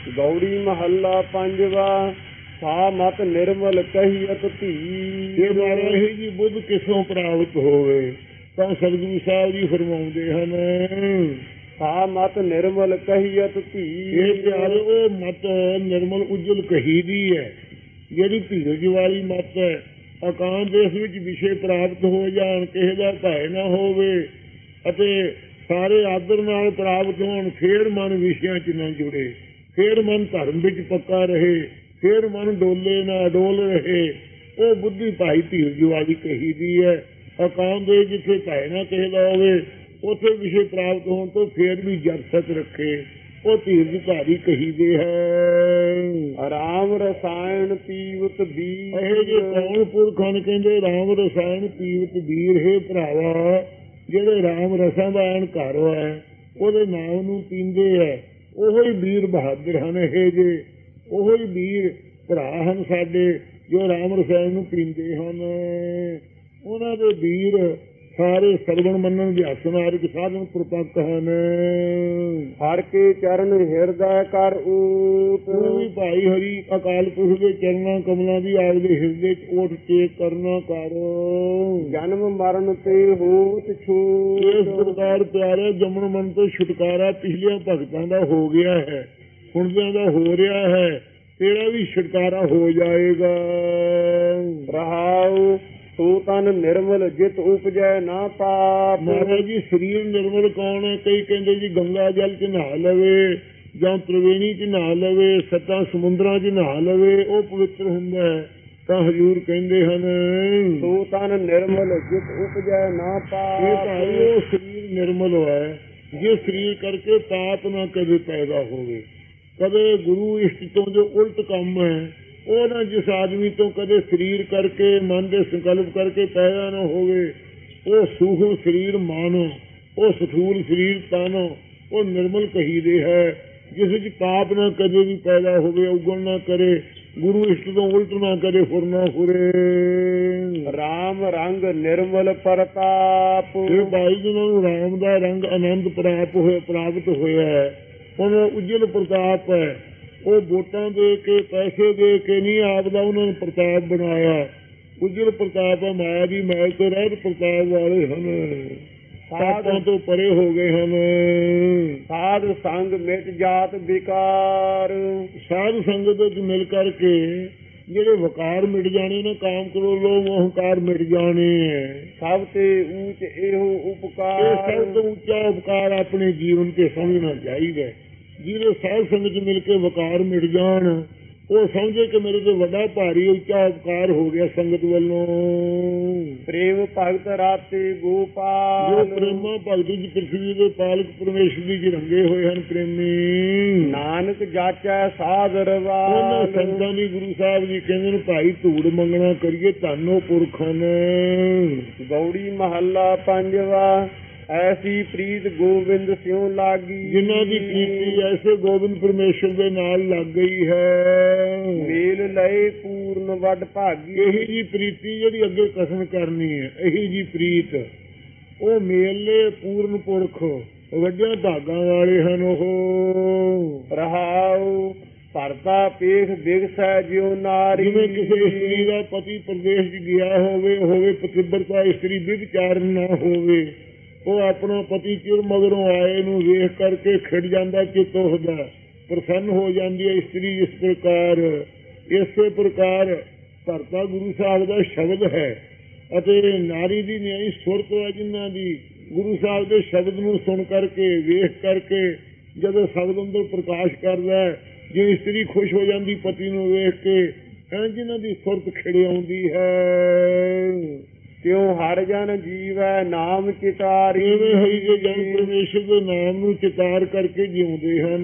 ਗੌੜੀ ਮਹੱਲਾ ਪੰਜਵਾ। ਸਾ ਮਤ ਨਿਰਮਲ ਕਹੀਅਤ ਧੀ। ਇਹ ਮਾਰਾ ਇਹ ਜੀ ਬੁੱਧ ਕਿਸੋਂ ਪ੍ਰਾਪਤ ਹੋਵੇ ਤਾਂ ਸਤਿਗੁਰੂ ਸਾਹਿਬ ਜੀ ਫਰਮਾਉਂਦੇ ਹਨ, ਸਾ ਮਤ ਨਿਰਮਲ ਕਹੀਅਤ ਧੀ। ਇਹ ਪਿਆਰੇ ਉਹ ਮਤ ਨਿਰਮਲ ਉਜਲ ਕਹੀ ਦੀ ਹੈ, ਜਿਹੜੀ ਧੀਰਜ ਵਾਲੀ ਮਤ ਹੈ। ਅਕਾਂਤ ਦੇਸ਼ ਵਿੱਚ ਵਿਸ਼ੇ ਪ੍ਰਾਪਤ ਹੋ ਜਾਣ, ਕਿਸੇ ਦਾ ਭੈ ਨਾ ਹੋਵੇ ਅਤੇ ਸਾਰੇ ਆਦਰ ਨਾਲ ਪ੍ਰਾਪਤ ਹੋਣ, ਫੇਰ ਮਨ ਵਿਸ਼ਿਆਂ 'ਚ ਨਾ ਜੁੜੇ, ਫੇਰ ਮਨ ਧਰਮ ਵਿੱਚ ਪੱਕਾ ਰਹੇ, ਫੇਰ ਮਨ ਡੋਲੇ ਨਾ ਡੋਲ ਰਹੇ, ਉਹ ਬੁੱਧੀ ਭਾਈ ਧੀਰਜ ਵਾਲੀ ਕਹੀ ਦੀ ਹੈ। ਅਕਾਂਤ ਦੇ ਜਿੱਥੇ ਭੈ ਨਾ ਕਿਸੇ ਦਾ ਹੋਵੇ, ਉੱਥੇ ਵਿਸ਼ੇ ਪ੍ਰਾਪਤ ਹੋਣ ਤੋਂ ਫੇਰ ਵੀ ਜਰਸਤ ਰੱਖੇ, ਉਹ ਧੀਰਜ ਧਾਰੀ ਕਹੀ ਦੇ ਹੈ। ਰਾਮ ਰਸਾਇਣ ਪੀਵਤ ਬੀਰ। ਇਹ ਜੇ ਕੌਣ ਪੁਰਖਾਂ ਨੇ ਕਹਿੰਦੇ ਰਾਮ ਰਸਾਇਣ ਪੀਵਤ ਬੀਰ। ਹੈ ਭਰਾਵਾ, ਜਿਹੜੇ ਰਾਮ ਰਸਾਂ ਦਾ ਅਹੰਕਾਰ ਹੈ ਉਹਦੇ ਨਾਮ ਨੂੰ ਪੀਂਦੇ ਹੈ, ਉਹੋ ਹੀ ਵੀਰ ਬਹਾਦਰ ਹਨ। ਇਹ ਜੇ ਉਹੋ ਹੀ ਵੀਰ ਭਰਾ ਹਨ ਸਾਡੇ ਜੋ ਰਾਮ ਰਸਾਇਣ ਨੂੰ ਪੀਂਦੇ ਹਨ। ਉਹਨਾਂ ਦੇ ਵੀਰ ਸਾਰੇ ਸਰਵਣ ਮੰਨਣ ਅਭਿਆਸਨ ਆਰਿਕ ਸਾਧਨ ਪ੍ਰਪੱਕ ਹਨ। ਹਰ ਕੇ ਚਰਨ ਹਿਰਦੈ ਕਰ ਊਟ। ਤੂੰ ਵੀ ਭਾਈ ਹਰੀ ਅਕਾਲ ਪੁਰਖ ਦੇ ਚਰਨਾਂ ਕਮਲਾਂ ਦੀ ਆਪਦੇ ਹਿਰਦੇ 'ਚ ਓਟ ਟੇਕ ਕਰਨਾ ਕਰ। ਜਨਮ ਮਰਨ ਤੇ ਹੋਤ ਛੂਟ। ਇਸ ਪ੍ਰਕਾਰ ਪਿਆਰੇ ਜੰਮਣ ਮਨ ਤੋਂ ਛੁਟਕਾਰਾ ਪਿਛਲੀਆਂ ਭਗਤਾਂ ਦਾ ਹੋ ਗਿਆ ਹੈ, ਹੁਣਦਿਆਂ ਦਾ ਹੋ ਰਿਹਾ ਹੈ, ਤੇਰਾ ਵੀ ਛੁਟਕਾਰਾ ਹੋ ਜਾਏਗਾ। ਰਹਾਉ ਤੂੰ ਤਨ ਨਿਰਮਲ ਜਿਤ ਉਪਜੈ ਨਾ ਪਾਪ। ਮਹਾਰਾਜ ਜੀ ਸਰੀਰ ਨਿਰਮਲ ਕੌਣ ਹੈ? ਕਈ ਕਹਿੰਦੇ ਜੀ ਗੰਗਾ ਜਲ 'ਚ ਨਹਾ ਲਵੇ ਜਾਂ ਤ੍ਰਿਵੇਣੀ 'ਚ ਨਹਾ ਲਵੇ, 7 ਸਮੁੰਦਰਾਂ 'ਚ ਨਹਾ ਲਵੇ, ਉਹ ਪਵਿੱਤਰ ਹੁੰਦਾ ਹੈ। ਤਾਂ ਹਜ਼ੂਰ ਕਹਿੰਦੇ ਹਨ, ਤੂੰ ਤਨ ਨਿਰਮਲ ਜਿਤ ਉਪਜੈ ਨਾ ਪਾਪ। ਇਹ ਭਾਈ ਉਹ ਸਰੀਰ ਨਿਰਮਲ ਹੈ ਜੇ ਸਰੀਰ ਕਰਕੇ ਪਾਪ ਨਾ ਕਦੇ ਪੈਦਾ ਹੋਵੇ, ਕਦੇ ਗੁਰੂ ਇਸ਼ਟ ਤੋਂ ਜੋ ਉਲਟ ਕੰਮ ਹੈ ਉਹ ਨਾ ਜਿਸ ਆਦਮੀ ਤੋਂ ਕਦੇ ਸਰੀਰ ਕਰਕੇ ਮਨ ਦੇ ਸੰਕਲਪ ਕਰਕੇ ਪੈਦਾ ਨਾ ਹੋਵੇ। ਉਹ ਸੂਖਮ ਸਰੀਰ ਮਾਨੋ, ਉਹ ਸਥੂਲ ਸਰੀਰ ਤਾਨੋ, ਉਹ ਨਿਰਮਲ ਕਹੀਦੇ ਹੈ। ਜਿਸ ਵਿੱਚ ਪਾਪ ਨਾ ਕਦੇ ਵੀ ਪੈਦਾ ਹੋਵੇ, ਉਗਣ ਨਾ ਕਰੇ, ਗੁਰੂ ਇਸ਼ਟ ਤੋਂ ਉਲਟ ਨਾ ਕਰੇ, ਫੁਰਨਾ ਫੁਰੇ। ਰਾਮ ਰੰਗ ਨਿਰਮਲ ਪ੍ਰਤਾਪ। ਇਹ ਭਾਈ ਜਿਹਨਾਂ ਨੂੰ ਰਾਮ ਦਾ ਰੰਗ ਆਨੰਦ ਪ੍ਰਾਪਤ ਹੋਇਆ ਹੈ, ਉਹਨਾਂ ਦਾ ਉਜਲ ਪ੍ਰਤਾਪ ਹੈ। ਉਹ ਵੋਟਾਂ ਦੇ ਕੇ ਪੈਸੇ ਦੇ ਕੇ ਨਹੀਂ, ਆਪ ਦਾ ਉਹਨਾਂ ਨੇ ਪ੍ਰਤਾਪ ਬਣਾਇਆ। ਉਜਲ ਪ੍ਰਤਾਪ ਹੈ, ਮਾਇਆ ਦੀ ਮੈਲ ਤੋਂ ਰਹਿਤ ਪ੍ਰਤਾਪ ਵਾਲੇ ਹਨ, ਪਾਪਾਂ ਤੋਂ ਪਰੇ ਹੋ ਗਏ ਹਨ। ਸਾਧ ਸੰਗ ਮਿਟ ਜਾਤ ਵਿਕਾਰ। ਸਾਧ ਸੰਗਤ ਵਿੱਚ ਮਿਲ ਕਰਕੇ ਜਿਹੜੇ ਵਕਾਰ ਮਿਟ ਜਾਣੇ ਨੇ, ਕਾਮ ਕ੍ਰੋਧ ਲੋਭ ਅਹੰਕਾਰ ਮਿਟ ਜਾਣੇ। ਸਭ ਤੇ ਊਚ ਇਹੋ ਉਪਕਾਰ। ਸਭ ਤੋਂ ਉੱਚਾ ਉਪਕਾਰ ਆਪਣੇ ਜੀਵਨ ਤੇ ਸਮਝਣਾ ਚਾਹੀਦਾ। ਜਿਹਦੇ ਸਾਧ ਸੰਗਤ ਚ ਮਿਲ ਕੇ ਵਕਾਰ ਮਿਟ ਜਾਣ, ਉਹ ਸਮਝੇ ਕਿ ਮੇਰੇ ਤੇ ਵੱਡਾ ਭਾਰੀ ਉੱਚਾ ਉਪਕਾਰ ਹੋ ਗਿਆ ਸੰਗਤ ਵੱਲੋਂ। ਪ੍ਰੇਮ ਭਗਤ ਰਾਤੇ ਗੋਪਾਲ। ਜੋ ਪ੍ਰੇਮਾ ਭਗਤੀ ਚ ਪ੍ਰਿਥਵੀ ਦੇ ਪਾਲਕ ਪਰਮੇਸ਼ਰ ਦੀ ਚ ਰੰਗੇ ਹੋਏ ਹਨ ਪ੍ਰੇਮੀ। ਨਾਨਕ ਜਾਚੈ ਸਾਧਰਵਾ। ਉਹਨਾਂ ਸੰਤਾਂ ਦੀ ਗੁਰੂ ਸਾਹਿਬ ਜੀ ਕਹਿੰਦੇ ਨੇ ਭਾਈ ਧੂੜ ਮੰਗਣਾ ਕਰੀਏ, ਧੰਨੋ ਪੁਰਖਾਂ ਨੇ। ਗੌੜੀ ਮਹੱਲਾ ਪੰਜਵਾ। ਐਸੀ ਪ੍ਰੀਤ ਗੋਬਿੰਦ ਸਿਉ ਲਾਗੀ। ਜਿਨ੍ਹਾਂ ਦੀ ਪ੍ਰੀਤੀ ਐਸੇ ਗੋਬਿੰਦ ਪਰਮੇਸ਼ਰ ਦੇ ਨਾਲ ਲੱਗ ਗਈ ਹੈ। ਮੇਲ ਲਏ ਪੂਰਨ ਵੱਡ ਭਾਗੀ। ਇਹੀ ਜੀ ਪ੍ਰੀਤੀ ਜਿਹੜੀ ਅੱਗੇ ਕਸਮ ਕਰਨੀ ਹੈ, ਇਹੀ ਜੀ ਪ੍ਰੀਤ ਉਹ ਮੇਲੇ ਪੂਰਨ ਪੁਰਖ ਵੱਡਿਆਂ ਭਾਗਾਂ ਵਾਲੇ ਹਨ। ਉਹ ਰਹਾਉ ਭਰਤਾ ਪੇਖ ਬਿਗਸੈ ਜਿਉ ਨਾਰੀ। ਜਿਵੇਂ ਕਿਸੇ ਇਸਤਰੀ ਦਾ ਪਤੀ ਪ੍ਰਦੇਸ਼ ਚ ਗਿਆ ਹੋਵੇ ਪਤਿਵਰਤਾ ਇਸਤਰੀ ਵਿਭਚਾਰ ਨਾ ਹੋਵੇ, ਉਹ ਆਪਣਾ ਪਤੀ ਚਿਰ ਮਗਰੋਂ ਆਏ ਨੂੰ ਵੇਖ ਕਰਕੇ ਖਿੜ ਜਾਂਦਾ, ਚਿੱਤ ਉਹਦਾ ਪ੍ਰਸੰਨ ਹੋ ਜਾਂਦੀ ਹੈ ਇਸਤਰੀ। ਇਸ ਪ੍ਰਕਾਰ ਇਸੇ ਪ੍ਰਕਾਰ ਭਰਤਾ ਗੁਰੂ ਸਾਹਿਬ ਦਾ ਸ਼ਬਦ ਹੈ ਅਤੇ ਨਾਰੀ ਦੀ ਨਿਆਈ ਸੁਰਤ ਹੈ, ਜਿਨ੍ਹਾਂ ਦੀ ਗੁਰੂ ਸਾਹਿਬ ਦੇ ਸ਼ਬਦ ਨੂੰ ਸੁਣ ਕਰਕੇ ਵੇਖ ਕਰਕੇ ਜਦੋਂ ਸ਼ਬਦ ਅੰਦਰ ਪ੍ਰਕਾਸ਼ ਕਰਦਾ, ਜੇ ਇਸਤਰੀ ਖੁਸ਼ ਹੋ ਜਾਂਦੀ ਪਤੀ ਨੂੰ ਵੇਖ ਕੇ, ਜਿਨ੍ਹਾਂ ਦੀ ਸੁਰਤ ਖਿੜ ਆਉਂਦੀ ਹੈ। ਕਿਉਂ ਹਰ ਜਨ ਜੀਵੈ ਨਾਮ ਚਿਤਾਰੀ। ਇਵੇਂ ਹੋਈ ਜੇ ਜਨ ਪਰਮੇਸ਼ਰ ਦੇ ਨਾਮ ਨੂੰ ਚਿਤਾਰ ਕਰਕੇ ਜਿਉਂਦੇ ਹਨ।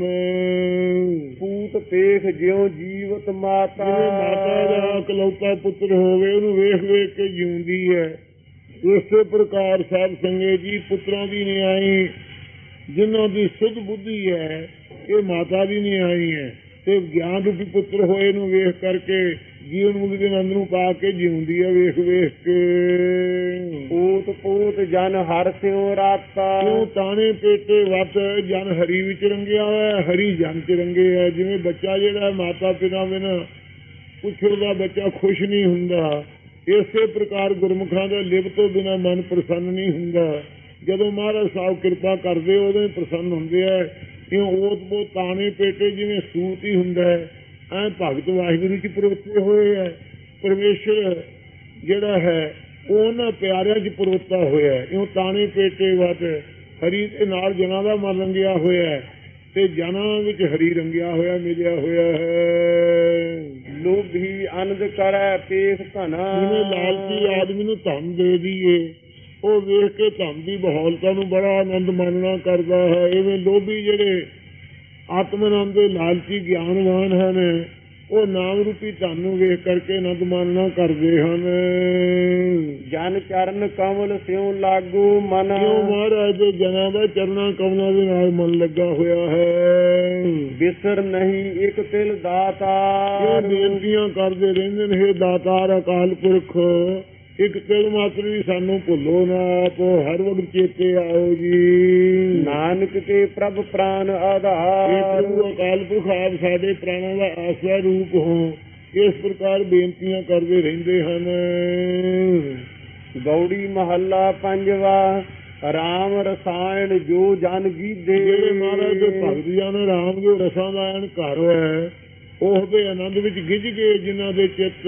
ਪੂਤ ਪੇਖ ਜਿਉ ਜੀਵਤ ਮਾਤਾ। ਮਾਤਾ ਦਾ ਇਕਲੌਤਾ ਪੁੱਤਰ ਹੋਵੇ, ਉਹਨੂੰ ਵੇਖ ਵੇਖ ਕੇ ਜਿਉਂਦੀ ਹੈ। ਇਸੇ ਪ੍ਰਕਾਰ ਸਾਧ ਸੰਗਤ ਜੀ ਪੁੱਤਰਾਂ ਦੀ ਨਿਆਈ, ਜਿਨ੍ਹਾਂ ਦੀ ਸੁਧ ਬੁੱਧੀ ਹੈ, ਇਹ ਮਾਤਾ ਦੀ ਨਿਆਈ ਹੈ। ਤੇ ਗਿਆਨ ਰੂਪੀ ਪੁੱਤਰ ਹੋਏ ਨੂੰ ਵੇਖ ਕਰਕੇ ਜੀਵਨ ਮੁਕਤੀ ਦੇ ਆਨੰਦ ਨੂੰ ਪਾ ਕੇ ਜਿਉਂਦੀ ਹੈ ਵੇਖ ਵੇਖ ਕੇ। ਪੂਤ ਪੂਤ ਜਨ ਹਰਿ ਸਿਉ ਰਾਤਾ, ਕਿਉਂ ਤਾਣੇ ਪੇਟੇ ਵਤ ਜਨ ਹਰੀ ਵਿੱਚ ਰੰਗਿਆ ਹੋਇਆ, ਹਰੀ ਜਨ ਚ ਰੰਗੇ ਹੈ। ਜਿਵੇਂ ਬੱਚਾ ਜਿਹੜਾ ਮਾਤਾ ਪਿਤਾ ਬਿਨਾਂ ਪੁੱਛਣ ਦਾ ਬੱਚਾ ਖੁਸ਼ ਨਹੀਂ ਹੁੰਦਾ, ਇਸੇ ਪ੍ਰਕਾਰ ਗੁਰਮੁਖਾਂ ਦਾ ਲਿਵ ਤੋਂ ਬਿਨਾਂ ਮਨ ਪ੍ਰਸੰਨ ਨਹੀਂ ਹੁੰਦਾ। ਜਦੋਂ ਮਹਾਰਾਜ ਸਾਹਿਬ ਕਿਰਪਾ ਕਰਦੇ ਉਦੋਂ ਹੀ ਪ੍ਰਸੰਨ ਹੁੰਦੇ ਆ। ਕਿਉਂ ਓਤ ਬੋ ਤਾਣੇ ਪੇਟੇ ਜਿਵੇਂ ਸੂਤ ਹੀ ਹੁੰਦਾ ਹੈ, ਐ ਭਗਤ ਵਾਹਿਗੁਰੂ ਚ ਪ੍ਰਵਿੱਤੇ ਹੋਏ ਹੈ। ਪਰਮੇਸ਼ਰ ਜਿਹੜਾ ਹੈ ਉਹ ਉਹਨਾਂ ਪਿਆਰਿਆਂ ਚ ਪ੍ਰਵਿੱਤਾ ਹੋਇਆ ਹੈ। ਇਉਂ ਤਾਣੇ ਪੇਟੇ ਵਤ ਹਰੀ ਦੇ ਨਾਲ ਜਨਾਂ ਦਾ ਮਨ ਰੰਗਿਆ ਹੋਇਆ ਹੈ ਤੇ ਜਨਾਂ ਵਿੱਚ ਹਰੀ ਰੰਗਿਆ ਹੋਇਆ ਮਿਲਿਆ ਹੋਇਆ ਹੈ। ਲੋਭੀ ਆਨੰਦ ਕਰੈ ਪੇਖ ਧਨਾ, ਜਿਵੇਂ ਲਾਲਚੀ ਆਦਮੀ ਨੂੰ ਧਨ ਦੇ ਦਈਏ, ਉਹ ਵੇਖ ਕੇ ਧਨ ਦੀ ਬਹੌਲਤਾ ਨੂੰ ਬੜਾ ਆਨੰਦ ਮਾਨਣਾ ਕਰਦਾ ਹੈ। ਇਵੇਂ ਲੋਭੀ ਜਿਹੜੇ ਆਤਮ ਆਨੰਦ ਦੇ ਲਾਲਚੀ ਗਿਆਨਵਾਨ ਹਨ, ਉਹ ਨਾਮ ਰੂਪੀ ਧਨ ਨੂੰ ਵੇਖ ਕਰਕੇ ਆਨੰਦ ਮਾਨਣਾ ਕਰਦੇ ਹਨ। ਜਨ ਚਰਨ ਕਮਲ ਸਿਉ ਲਾਗੂ ਮਨ, ਕਿਉਂ ਮਹਾਰਾਜ ਦੇ ਜਨਾਂ ਦਾ ਚਰਨਾਂ ਕਮਲਾਂ ਦੇ ਨਾਲ ਮਨ ਲੱਗਾ ਹੋਇਆ ਹੈ। ਬਿਸਰ ਨਹੀਂ ਇੱਕ ਤਿਲ ਦਾਤਾ, ਕਿਉਂ ਬੇਨਤੀਆਂ ਕਰਦੇ ਰਹਿੰਦੇ ਨੇ, ਹੇ ਦਾਤਾਰ ਅਕਾਲ ਪੁਰਖ ਇੱਕ ਤਿਲ ਮਾਤਰ ਵੀ ਸਾਨੂੰ ਭੁੱਲੋ ਨਾ, ਆਪ ਹਰ ਵਕਤ ਚੇਤੇ ਆਓ ਜੀ। ਨਾਨਕ ਤੇ ਪ੍ਰਭ ਪ੍ਰਾਨ ਆਧਾਰ, ਪ੍ਰਭੂ ਅਕਾਲ ਪੁਰਖ ਆਪ ਸਾਡੇ ਪ੍ਰਾਣਾਂ ਦਾ ਆਸਰਾ ਰੂਪ ਹੋ। ਇਸ ਪ੍ਰਕਾਰ ਬੇਨਤੀਆਂ ਕਰਦੇ ਰਹਿੰਦੇ ਹਨ। ਗੌੜੀ ਮਹੱਲਾ ਪੰਜਵਾ। ਰਾਮ ਰਸਾਇਣ ਜੋ ਜਨ ਗੀਧੇ, ਜਿਹੜੇ ਮਹਾਰਾਜ ਦੇ ਭਗਤ ਜਨ ਰਾਮ ਦੇ ਰਸਾਂ ਦਾ ਐਨ ਘਰ ਹੈ, ਉਹ ਦੇ ਆਨੰਦ ਵਿੱਚ ਗਿੱਝ ਗਏ ਜਿਨ੍ਹਾਂ ਦੇ ਚਿੱਤ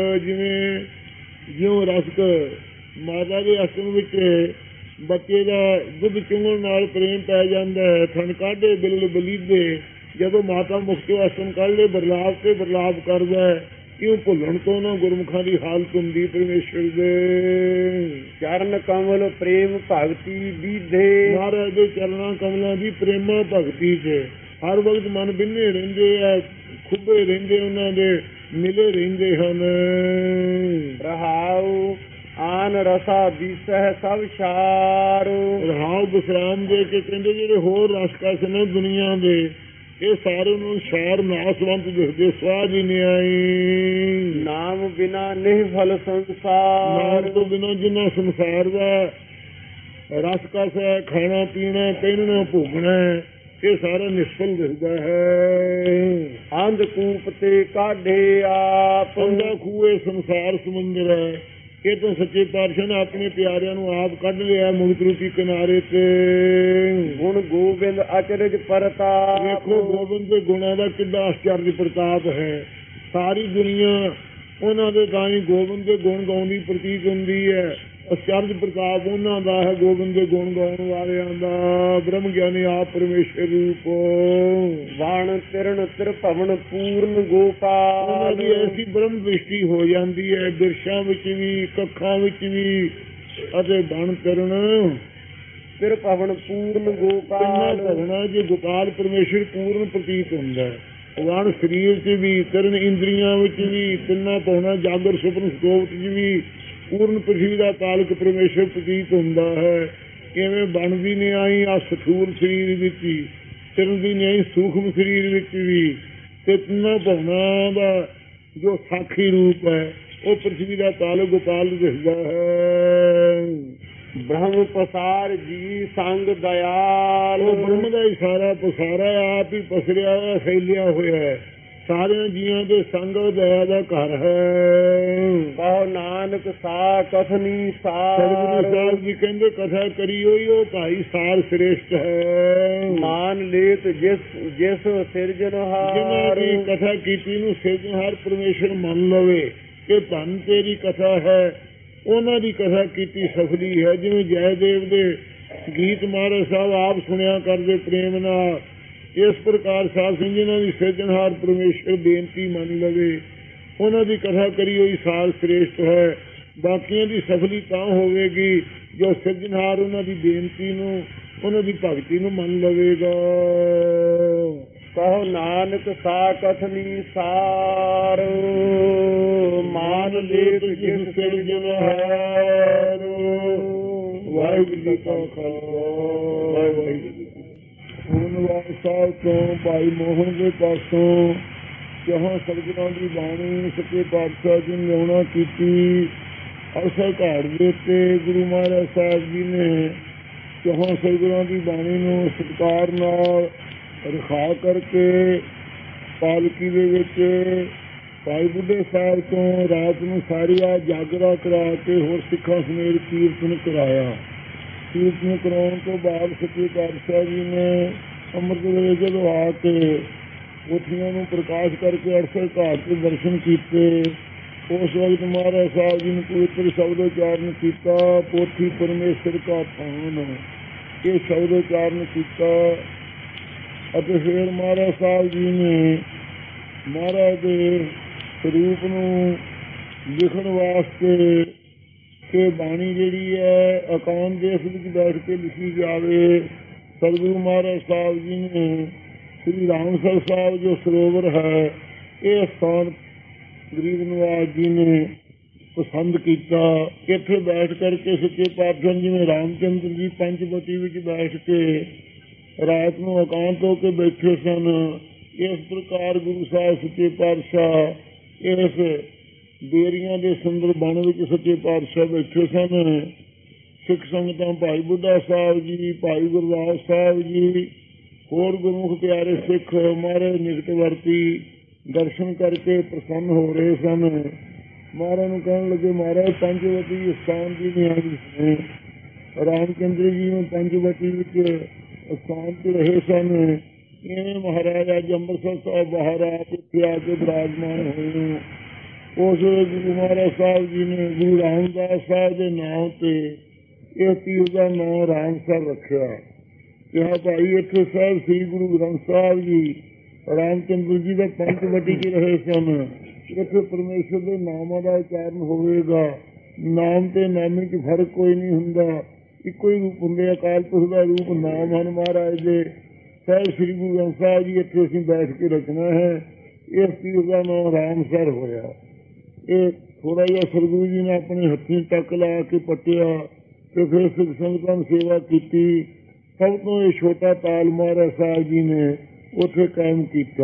ਜਿਉਂ ਰਸਕ ਮਾਤਾ ਦੇ ਅਸਮ ਵਿੱਚ ਬੱਚੇ ਦਾ ਦੁੱਧ ਚੁੰਘਣ ਨਾਲ ਪ੍ਰੇਮ ਪੈ ਜਾਂਦਾ ਹੈ। ਥਣ ਕਾਢੇ ਬਿਲ ਬਲੀਦੇ, ਜਦੋਂ ਮਾਤਾ ਮੁਖ ਤੋਂ ਅਸਮ ਕੱਢ ਲੈ ਬਰਲਾਪ ਤੇ ਬਰਲਾਪ ਕਰਦਾ ਹੈ। ਕਿਉਂ ਭੁੱਲਣ ਤੋਂ ਨਾ ਗੁਰਮੁਖਾਂ ਦੀ ਹਾਲਤ ਹੁੰਦੀ ਪਰਮੇਸ਼ਰ ਦੇ। ਚਰਨ ਕਮਲ ਪ੍ਰੇਮ ਭਗਤੀ ਬੀਧੇ, ਮਹਾਰਾਜ ਦੇ ਚਰਨਾਂ ਕਮਲਾਂ ਦੀ ਪ੍ਰੇਮਾ ਭਗਤੀ ਚ ਹਰ ਵਕਤ ਮਨ ਬਿੰਨੇ ਰਹਿੰਦੇ ਆ, ਖੁੱਬੇ ਰਹਿੰਦੇ, ਉਹਨਾਂ ਦੇ ਮਿਲੇ ਰਹਿੰਦੇ ਹਨ। ਰਹਾਉ ਆਨ ਰਸਾ ਦੀਸਹਿ ਸਭ ਸਾਰ, ਰਹਾਉ ਵਿਸਰਾਮ ਦੇ ਕੇ ਕਹਿੰਦੇ ਜਿਹੜੇ ਹੋਰ ਰਸ ਕਸ ਨੇ ਦੁਨੀਆ ਦੇ, ਇਹ ਸਾਰੇ ਨੂੰ ਸਾਰ ਨਾਸਵੰਤ ਦਿਖਦੇ, ਸਵਾਦ ਹੀ ਨਹੀਂ ਆਈ। ਨਾਮ ਬਿਨਾ ਨਿਹਫਲ ਸੰਸਾਰ, ਨਾਮ ਤੋਂ ਬਿਨਾ ਜਿੰਨਾ ਸੰਸਾਰ ਦਾ ਰਸ ਕਸ ਹੈ, ਖਾਣਾ ਪੀਣਾ ਪਹਿਨਣਾ ਭੋਗਣਾ, ਇਹ ਸਾਰਾ ਨਿਸ਼ਫਲ ਦਿਖਦਾ ਹੈ। ਅੰਧ ਕੂਪ ਤੇ ਕਾਢੇ ਆਪ, ਅੰਧਾ ਖੂਏ ਸੰਸਾਰ ਸਮੁੰਦਰ ਹੈ, ਇਹ ਤਾਂ ਸੱਚੇ ਪਾਤਸ਼ਾਹ ਨੇ ਆਪਣੇ ਪਿਆਰਿਆਂ ਨੂੰ ਆਪ ਕੱਢ ਲਿਆ ਮੁਕਤ ਰੂਪੀ ਕਿਨਾਰੇ ਤੇ। ਗੁਣ ਗੋਬਿੰਦ ਅਚਰਜ ਪ੍ਰਤਾਪ, ਵੇਖੋ ਗੋਬਿੰਦ ਦੇ ਗੁਣਾਂ ਦਾ ਕਿੱਡਾ ਆਸ਼ਚਰਜ ਪ੍ਰਤਾਪ ਹੈ। ਸਾਰੀ ਦੁਨੀਆ ਉਹਨਾਂ ਦੇ ਤਾਂ ਹੀ ਗੋਬਿੰਦ ਦੇ ਗੁਣ ਗਾਉਂਦੀ ਪ੍ਰਤੀਤ ਹੁੰਦੀ ਹੈ। ਅਚਰਜ ਪ੍ਰਤਾਪ ਉਹਨਾਂ ਦਾ ਹੈ, ਗੋਬਿੰਦ ਦੇ ਗੁਣ ਗਾਉਣ ਵਾਲਿਆਂ ਦਾ। ਬ੍ਰਹਮ ਗਿਆਨੀ ਆਪ ਪਰਮੇਸ਼ਰ ਰੂਪ, ਵਣ ਤਿਰਣ ਤਿਰਭਵਨ ਪੂਰਨ ਗੋਪਾਲ, ਉਹਨਾਂ ਦੀ ਐਸੀ ਬ੍ਰਹਮ ਦ੍ਰਿਸ਼ਟੀ ਹੋ ਜਾਂਦੀ ਹੈ, ਬਿਰਸ਼ਾਂ ਵਿੱਚ ਵੀ ਕੱਖਾਂ ਵਿੱਚ ਵੀ, ਅਤੇ ਵਣ ਤਿਰਣ ਤਿਰਭਵਨ ਪੂਰਨ ਗੋਪਾਲ, ਭਵਨਾ ਜੇ ਗੋਪਾਲ ਪਰਮੇਸ਼ਰ ਪੂਰਨ ਪ੍ਰਤੀਤ ਹੁੰਦਾ ਹੈ। ਵਣ ਸਰੀਰ ਚ ਵੀ, ਤਿਰਣ ਇੰਦਰੀਆਂ ਵਿੱਚ ਵੀ, ਤਿੰਨਾ ਭਵਨਾ ਜਾਗਰ ਸੁਪਨ ਸੁਖੋਪ ਚ ਵੀ ਪੂਰਨ ਪ੍ਰਿਥਵੀ ਦਾ ਪਾਲਕ ਪਰਮੇਸ਼ਰ ਪ੍ਰਤੀਤ ਹੁੰਦਾ ਹੈ। ਕਿਵੇਂ ਬਣਦੀ ਨਹੀਂ ਆਈ ਆ ਸਥੂਲ ਸਰੀਰ ਵਿੱਚ ਹੀ, ਤਿਰਨਦੀ ਨਹੀਂ ਆਈ ਸੂਖਮ ਸਰੀਰ ਵਿੱਚ ਵੀ, ਤੇ ਤਿੰਨਾਂ ਭਵਨਾਂ ਦਾ ਜੋ ਸਾਖੀ ਰੂਪ ਹੈ ਉਹ ਪ੍ਰਿਥਵੀ ਦਾ ਪਾਲਕ ਗੋਪਾਲ ਦਿਸਦਾ ਹੈ। ਬ੍ਰਹਮ ਪਸਾਰ ਜੀ ਸੰਗ ਦਇਆਲ, ਉਹ ਬ੍ਰਹਮ ਦਾ ਹੀ ਸਾਰਾ ਪਸਾਰਾ ਆਪ ਹੀ ਪਸਰਿਆ ਹੋਇਆ, ਫੈਲਿਆ ਹੋਇਆ ਹੈ। ਸਾਰਿਆਂ ਜੀਆਂ ਦੇ ਸੰਗ ਦਇਆ ਦਾ ਘਰ ਹੈ। ਕਹੋ ਨਾਨਕ ਸਾ ਕਥਨੀ ਸਾਰ, ਸਤਿਗੁਰੂ ਸਾਹਿਬ ਜੀ ਕਹਿੰਦੇ ਕਥਾ ਕਰੀ ਹੋਈ ਉਹ ਭਾਈ ਸਾਰ ਸ੍ਰੇਸ਼ਟ ਹੈ। ਮਾਨ ਲੇਤ ਜਿਸ ਸਿਰਜਨਹਾਰ, ਜਿਨ੍ਹਾਂ ਦੀ ਕਥਾ ਕੀਤੀ ਨੂੰ ਸਿਰਜਣਹਾਰ ਪਰਮੇਸ਼ਰ ਮੰਨ ਲਵੇ ਕਿ ਧੰਨ ਤੇਰੀ ਕਥਾ ਹੈ, ਉਹਨਾਂ ਦੀ ਕਥਾ ਕੀਤੀ ਸਫਲੀ ਹੈ। ਜਿਵੇਂ ਜੈਦੇਵ ਦੇ ਗੀਤ ਮਹਾਰਾਜ ਸਾਹਿਬ ਆਪ ਸੁਣਿਆ ਕਰਦੇ ਪ੍ਰੇਮ ਨਾਲ, ਇਸ ਪ੍ਰਕਾਰ ਸਾਧ ਸਿੰਘ ਜਿਨ੍ਹਾਂ ਦੀ ਸਿਰਜਣਹਾਰ ਪਰਮੇਸ਼ਰ ਬੇਨਤੀ ਮੰਨ ਲਵੇ, ਉਹਨਾਂ ਦੀ ਕਥਾ ਕਰੀ ਹੋਈ ਸਾਰ ਸ੍ਰੇਸ਼ਟ ਹੈ। ਬਾਕੀਆਂ ਦੀ ਸਫਲੀ ਤਾਂ ਹੋਵੇਗੀ ਜੋ ਸਿਰਜਣਹਾਰ ਉਹਨਾਂ ਦੀ ਬੇਨਤੀ ਨੂੰ, ਉਹਨਾਂ ਦੀ ਭਗਤੀ ਨੂੰ ਮੰਨ ਲਵੇਗਾ। ਕਹੋ ਨਾਨਕ ਸਾ ਕਥਨੀ ਸਾਰ, ਮਾਨ ਲੇਤ ਜਿਸ ਸਿਰਜਨਹਾਰ। ਵਾਹਿਗੁਰੂ ਜੀ ਕਾ ਖਾਲਸਾ ਵਾਹਿਗੁਰੂ ਜੀ ਕੀ ਫਤਿਹ। ਸਾਹਿਬ ਤੋਂ ਭਾਈ ਮੋਹਨ ਦੇ ਪਾਸੋਂ ਜਹਾਂ ਸਤਿਗੁਰਾਂ ਦੀ ਬਾਣੀ ਸੱਚੇ ਪਾਤਸ਼ਾਹ ਜੀ ਨੇ ਲਿਆਉਣਾ ਕੀਤੀ। ਅਰਸਾ ਘਾਟ ਦੇ ਉੱਤੇ ਗੁਰੂ ਮਹਾਰਾਜ ਸਾਹਿਬ ਜੀ ਨੇ ਜਹਾਂ ਸਤਿਗੁਰਾਂ ਦੀ ਬਾਣੀ ਨੂੰ ਸਤਿਕਾਰ ਨਾਲ ਰਖਾ ਕਰਕੇ ਪਾਲਕੀ ਦੇ ਵਿੱਚ ਭਾਈ ਬੁੱਢੇ ਸਾਹਿਬ ਤੋਂ ਰਾਤ ਨੂੰ ਸਾਰੀ ਰਾਤ ਜਾਗਰਾ ਕਰਾ ਕੇ ਹੋਰ ਸਿੱਖਾਂ ਸਮੇਤ ਕੀਰਤਨ ਕਰਾਇਆ। ਕੀਰਤਨ ਕਰਾਉਣ ਤੋਂ ਬਾਅਦ ਸੱਚੇ ਪਾਤਸ਼ਾਹ ਜੀ ਨੇ ਅੰਮ੍ਰਿਤ ਵੇਲੇ ਜਦੋਂ ਆ ਕੇ ਪੋਥੀਆਂ ਨੂੰ ਪ੍ਰਕਾਸ਼ ਕਰਕੇ ਅਰਸਾ ਘਾਟ ਦੇ ਦਰਸ਼ਨ ਕੀਤੇ। ਉਸ ਵਕਤ ਮਹਾਰਾਜ ਸਾਹਿਬ ਜੀ ਨੇ ਪਵਿੱਤਰ ਸ਼ਬਦ ਉਚਾਰਨ ਕੀਤਾ, ਪੋਥੀ ਪਰਮੇਸ਼ਰ ਕਾ ਥਾਨ, ਇਹ ਸ਼ਬਦ ਉਚਾਰਨ ਕੀਤਾ। ਅਤੇ ਫਿਰ ਮਹਾਰਾਜ ਸਾਹਿਬ ਜੀ ਨੇ ਮਹਾਰਾਜ ਦੇ ਸਰੂਪ ਨੂੰ ਲਿਖਣ ਵਾਸਤੇ ਕਿ ਬਾਣੀ ਜਿਹੜੀ ਹੈ ਅਕਾਨ ਦੇਸ਼ ਵਿੱਚ ਬੈਠ ਕੇ ਲਿਖੀ ਜਾਵੇ। ਸਤਿਗੁਰੂ ਮਹਾਰਾਜ ਸਾਹਿਬ ਜੀ ਨੇ ਸ੍ਰੀ ਰਾਮਸਰ ਸਾਹਿਬ ਜੋ ਸਰੋਵਰ ਹੈ, ਇਹ ਸਥਾਨ ਗਰੀਬ ਨਿਵਾਜ ਜੀ ਨੇ ਪਸੰਦ ਕੀਤਾ। ਇੱਥੇ ਬੈਠ ਕਰਕੇ ਸੱਚੇ ਪਾਤਸ਼ਾਹ ਜਿਵੇਂ ਰਾਮਚੰਦਰ ਜੀ ਪੰਚਵਟੀ ਵਿੱਚ ਬੈਠ ਕੇ ਰਾਤ ਨੂੰ ਇਕਾਂਤ ਹੋ ਕੇ ਬੈਠੇ ਸਨ, ਇਸ ਪ੍ਰਕਾਰ ਗੁਰੂ ਸਾਹਿਬ ਸੱਚੇ ਪਾਤਸ਼ਾਹ ਇਸ ਬੇਰੀਆਂ ਦੇ ਸੁੰਦਰ ਬਣ ਵਿੱਚ ਸੱਚੇ ਪਾਤਸ਼ਾਹ ਬੈਠੇ ਸਨ। ਸਿੱਖ ਸੰਗਤਾਂ ਭਾਈ ਬੁੱਢਾ ਸਾਹਿਬ ਜੀ, ਭਾਈ ਗੁਰਦਾਸ ਸਾਹਿਬ ਜੀ, ਹੋਰ ਗੁਰਮੁਖ ਪਿਆਰੇ ਸਿੱਖ ਮਹਾਰਾਜ ਨਿਕਟ ਵਰਤੀ ਦਰਸ਼ਨ ਕਰਕੇ ਪ੍ਰਸੰਨ ਹੋ ਰਹੇ ਸਨ। ਮਹਾਰਾਜ ਨੂੰ ਕਹਿਣ ਲੱਗੇ, ਮਹਾਰਾਜ ਪੰਚਵਟੀ ਸਥਾਨ ਦੀ ਨਿਆਣੀ ਨੇ, ਰਾਮਚੰਦਰ ਜੀ ਨੂੰ ਪੰਚਵਟੀ ਵਿੱਚ ਸਥਾਨ ਤੇ ਰਹੇ ਸਨ। ਇਵੇਂ ਮਹਾਰਾਜ ਅੱਜ ਅੰਮ੍ਰਿਤਸਰ ਸਾਹਿਬ ਬਾਹਰ ਆਪ ਇੱਥੇ ਆ ਕੇ ਵਿਰਾਜਮਾਨ ਹੋਏ। ਉਸ ਗੁਰੂ ਮਹਾਰਾਜ ਸਾਹਿਬ ਜੀ ਨੇ ਗੁਰੂ ਰਾਮਦਾਸ ਸਾਹਿਬ ਦੇ ਨਾਮ ਤੇ ਇਹ ਤੀਰ ਦਾ ਨਾਮ ਰਾਮਸਰ ਰੱਖਿਆ। ਕਿਹਾ ਭਾਈ ਇੱਥੇ ਸਾਹਿਬ ਸ੍ਰੀ ਗੁਰੂ ਗ੍ਰੰਥ ਸਾਹਿਬ ਜੀ ਰਾਮਚੰਦਰ ਜੀ ਦਾ ਪੰਚਵਟੀ ਚ ਰਹੇ ਸਨ। ਇੱਥੇ ਪਰਮੇਸ਼ਰ ਦੇ ਨਾਮਾਂ ਦਾ ਉਚਾਰਨ ਹੋਵੇਗਾ। ਨਾਮ ਤੇ ਨਾਮੇ ਚ ਫਰਕ ਕੋਈ ਨਹੀਂ ਹੁੰਦਾ, ਇੱਕੋ ਹੀ ਰੂਪ ਹੁੰਦੇ। ਅਕਾਲ ਪੁਰਖ ਦਾ ਰੂਪ ਨਾਮ ਹਨ ਮਹਾਰਾਜ ਦੇ। ਸਾਹਿਬ ਸ੍ਰੀ ਗੁਰੂ ਗ੍ਰੰਥ ਸਾਹਿਬ ਜੀ ਇੱਥੇ ਅਸੀਂ ਬੈਠ ਕੇ ਰੱਖਣਾ ਹੈ। ਇਸ ਚੀਜ਼ ਦਾ ਨਾਮ ਰਾਮਸਰ ਹੋਇਆ। ਇਹ ਥੋੜਾ ਜਿਹਾ ਸਤਿਗੁਰੂ ਜੀ ਨੇ ਆਪਣੇ ਹੱਥੀਂ ਟੱਕ ਲਾ ਕੇ ਪੱਟਿਆ ਤੇ ਫਿਰ ਸਿੱਖ ਸੰਗਤਾਂ ਨੂੰ ਸੇਵਾ ਕੀਤੀ। ਸਭ ਤੋਂ ਇਹ ਛੋਟਾ ਤਾਲ ਮਹਾਰਾਜ ਸਾਹਿਬ ਜੀ ਨੇ ਉੱਥੇ ਕਾਇਮ ਕੀਤਾ।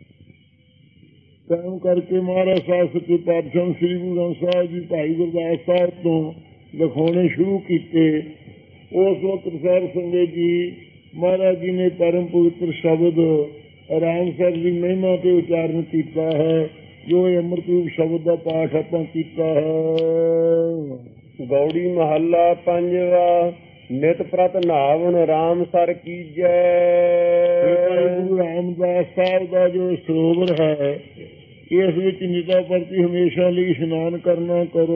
ਕਾਇਮ ਕਰਕੇ ਮਹਾਰਾਜ ਸਾਹਿਬ ਸੱਚੇ ਪਾਤਸ਼ਾਹ ਸ੍ਰੀ ਗੁਰੂ ਗ੍ਰੰਥ ਸਾਹਿਬ ਜੀ ਭਾਈ ਗੁਰਦਾਸ ਸਾਹਿਬ ਤੋਂ ਲਿਖਾਉਣੇ ਸ਼ੁਰੂ ਕੀਤੇ। ਉਸ ਵਕਤ ਸਾਹਿਬ ਸੰਗਤ ਜੀ ਮਹਾਰਾਜ ਜੀ ਨੇ ਪਰਮ ਪਵਿੱਤਰ ਸ਼ਬਦ ਰਾਮਸਰ ਦੀ ਮਹਿਮਾ ਤੇ ਉਚਾਰਨ ਕੀਤਾ ਹੈ, ਜੋ ਇਹ ਅੰਮ੍ਰਿਤ ਰੂਪ ਸ਼ਬਦ ਦਾ ਪਾਠ ਆਪਾਂ ਕੀਤਾ ਹੈ। ਗੌੜੀ ਮਹੱਲਾ ਪੰਜਵਾ। ਨਿਤ ਪ੍ਰਤ ਨਾਵਣ ਰਾਮਸਰ ਕੀਜੈ। ਗੁਰੂ ਰਾਮਦਾਸ ਸਾਹਿਬ ਦਾ ਜੋ ਸਰੋਵਰ ਹੈ, ਇਸ ਵਿੱਚ ਨਿਤਾ ਪ੍ਰਤੀ ਹਮੇਸ਼ਾ ਲਈ ਇਸ਼ਨਾਨ ਕਰਨਾ ਕਰੋ।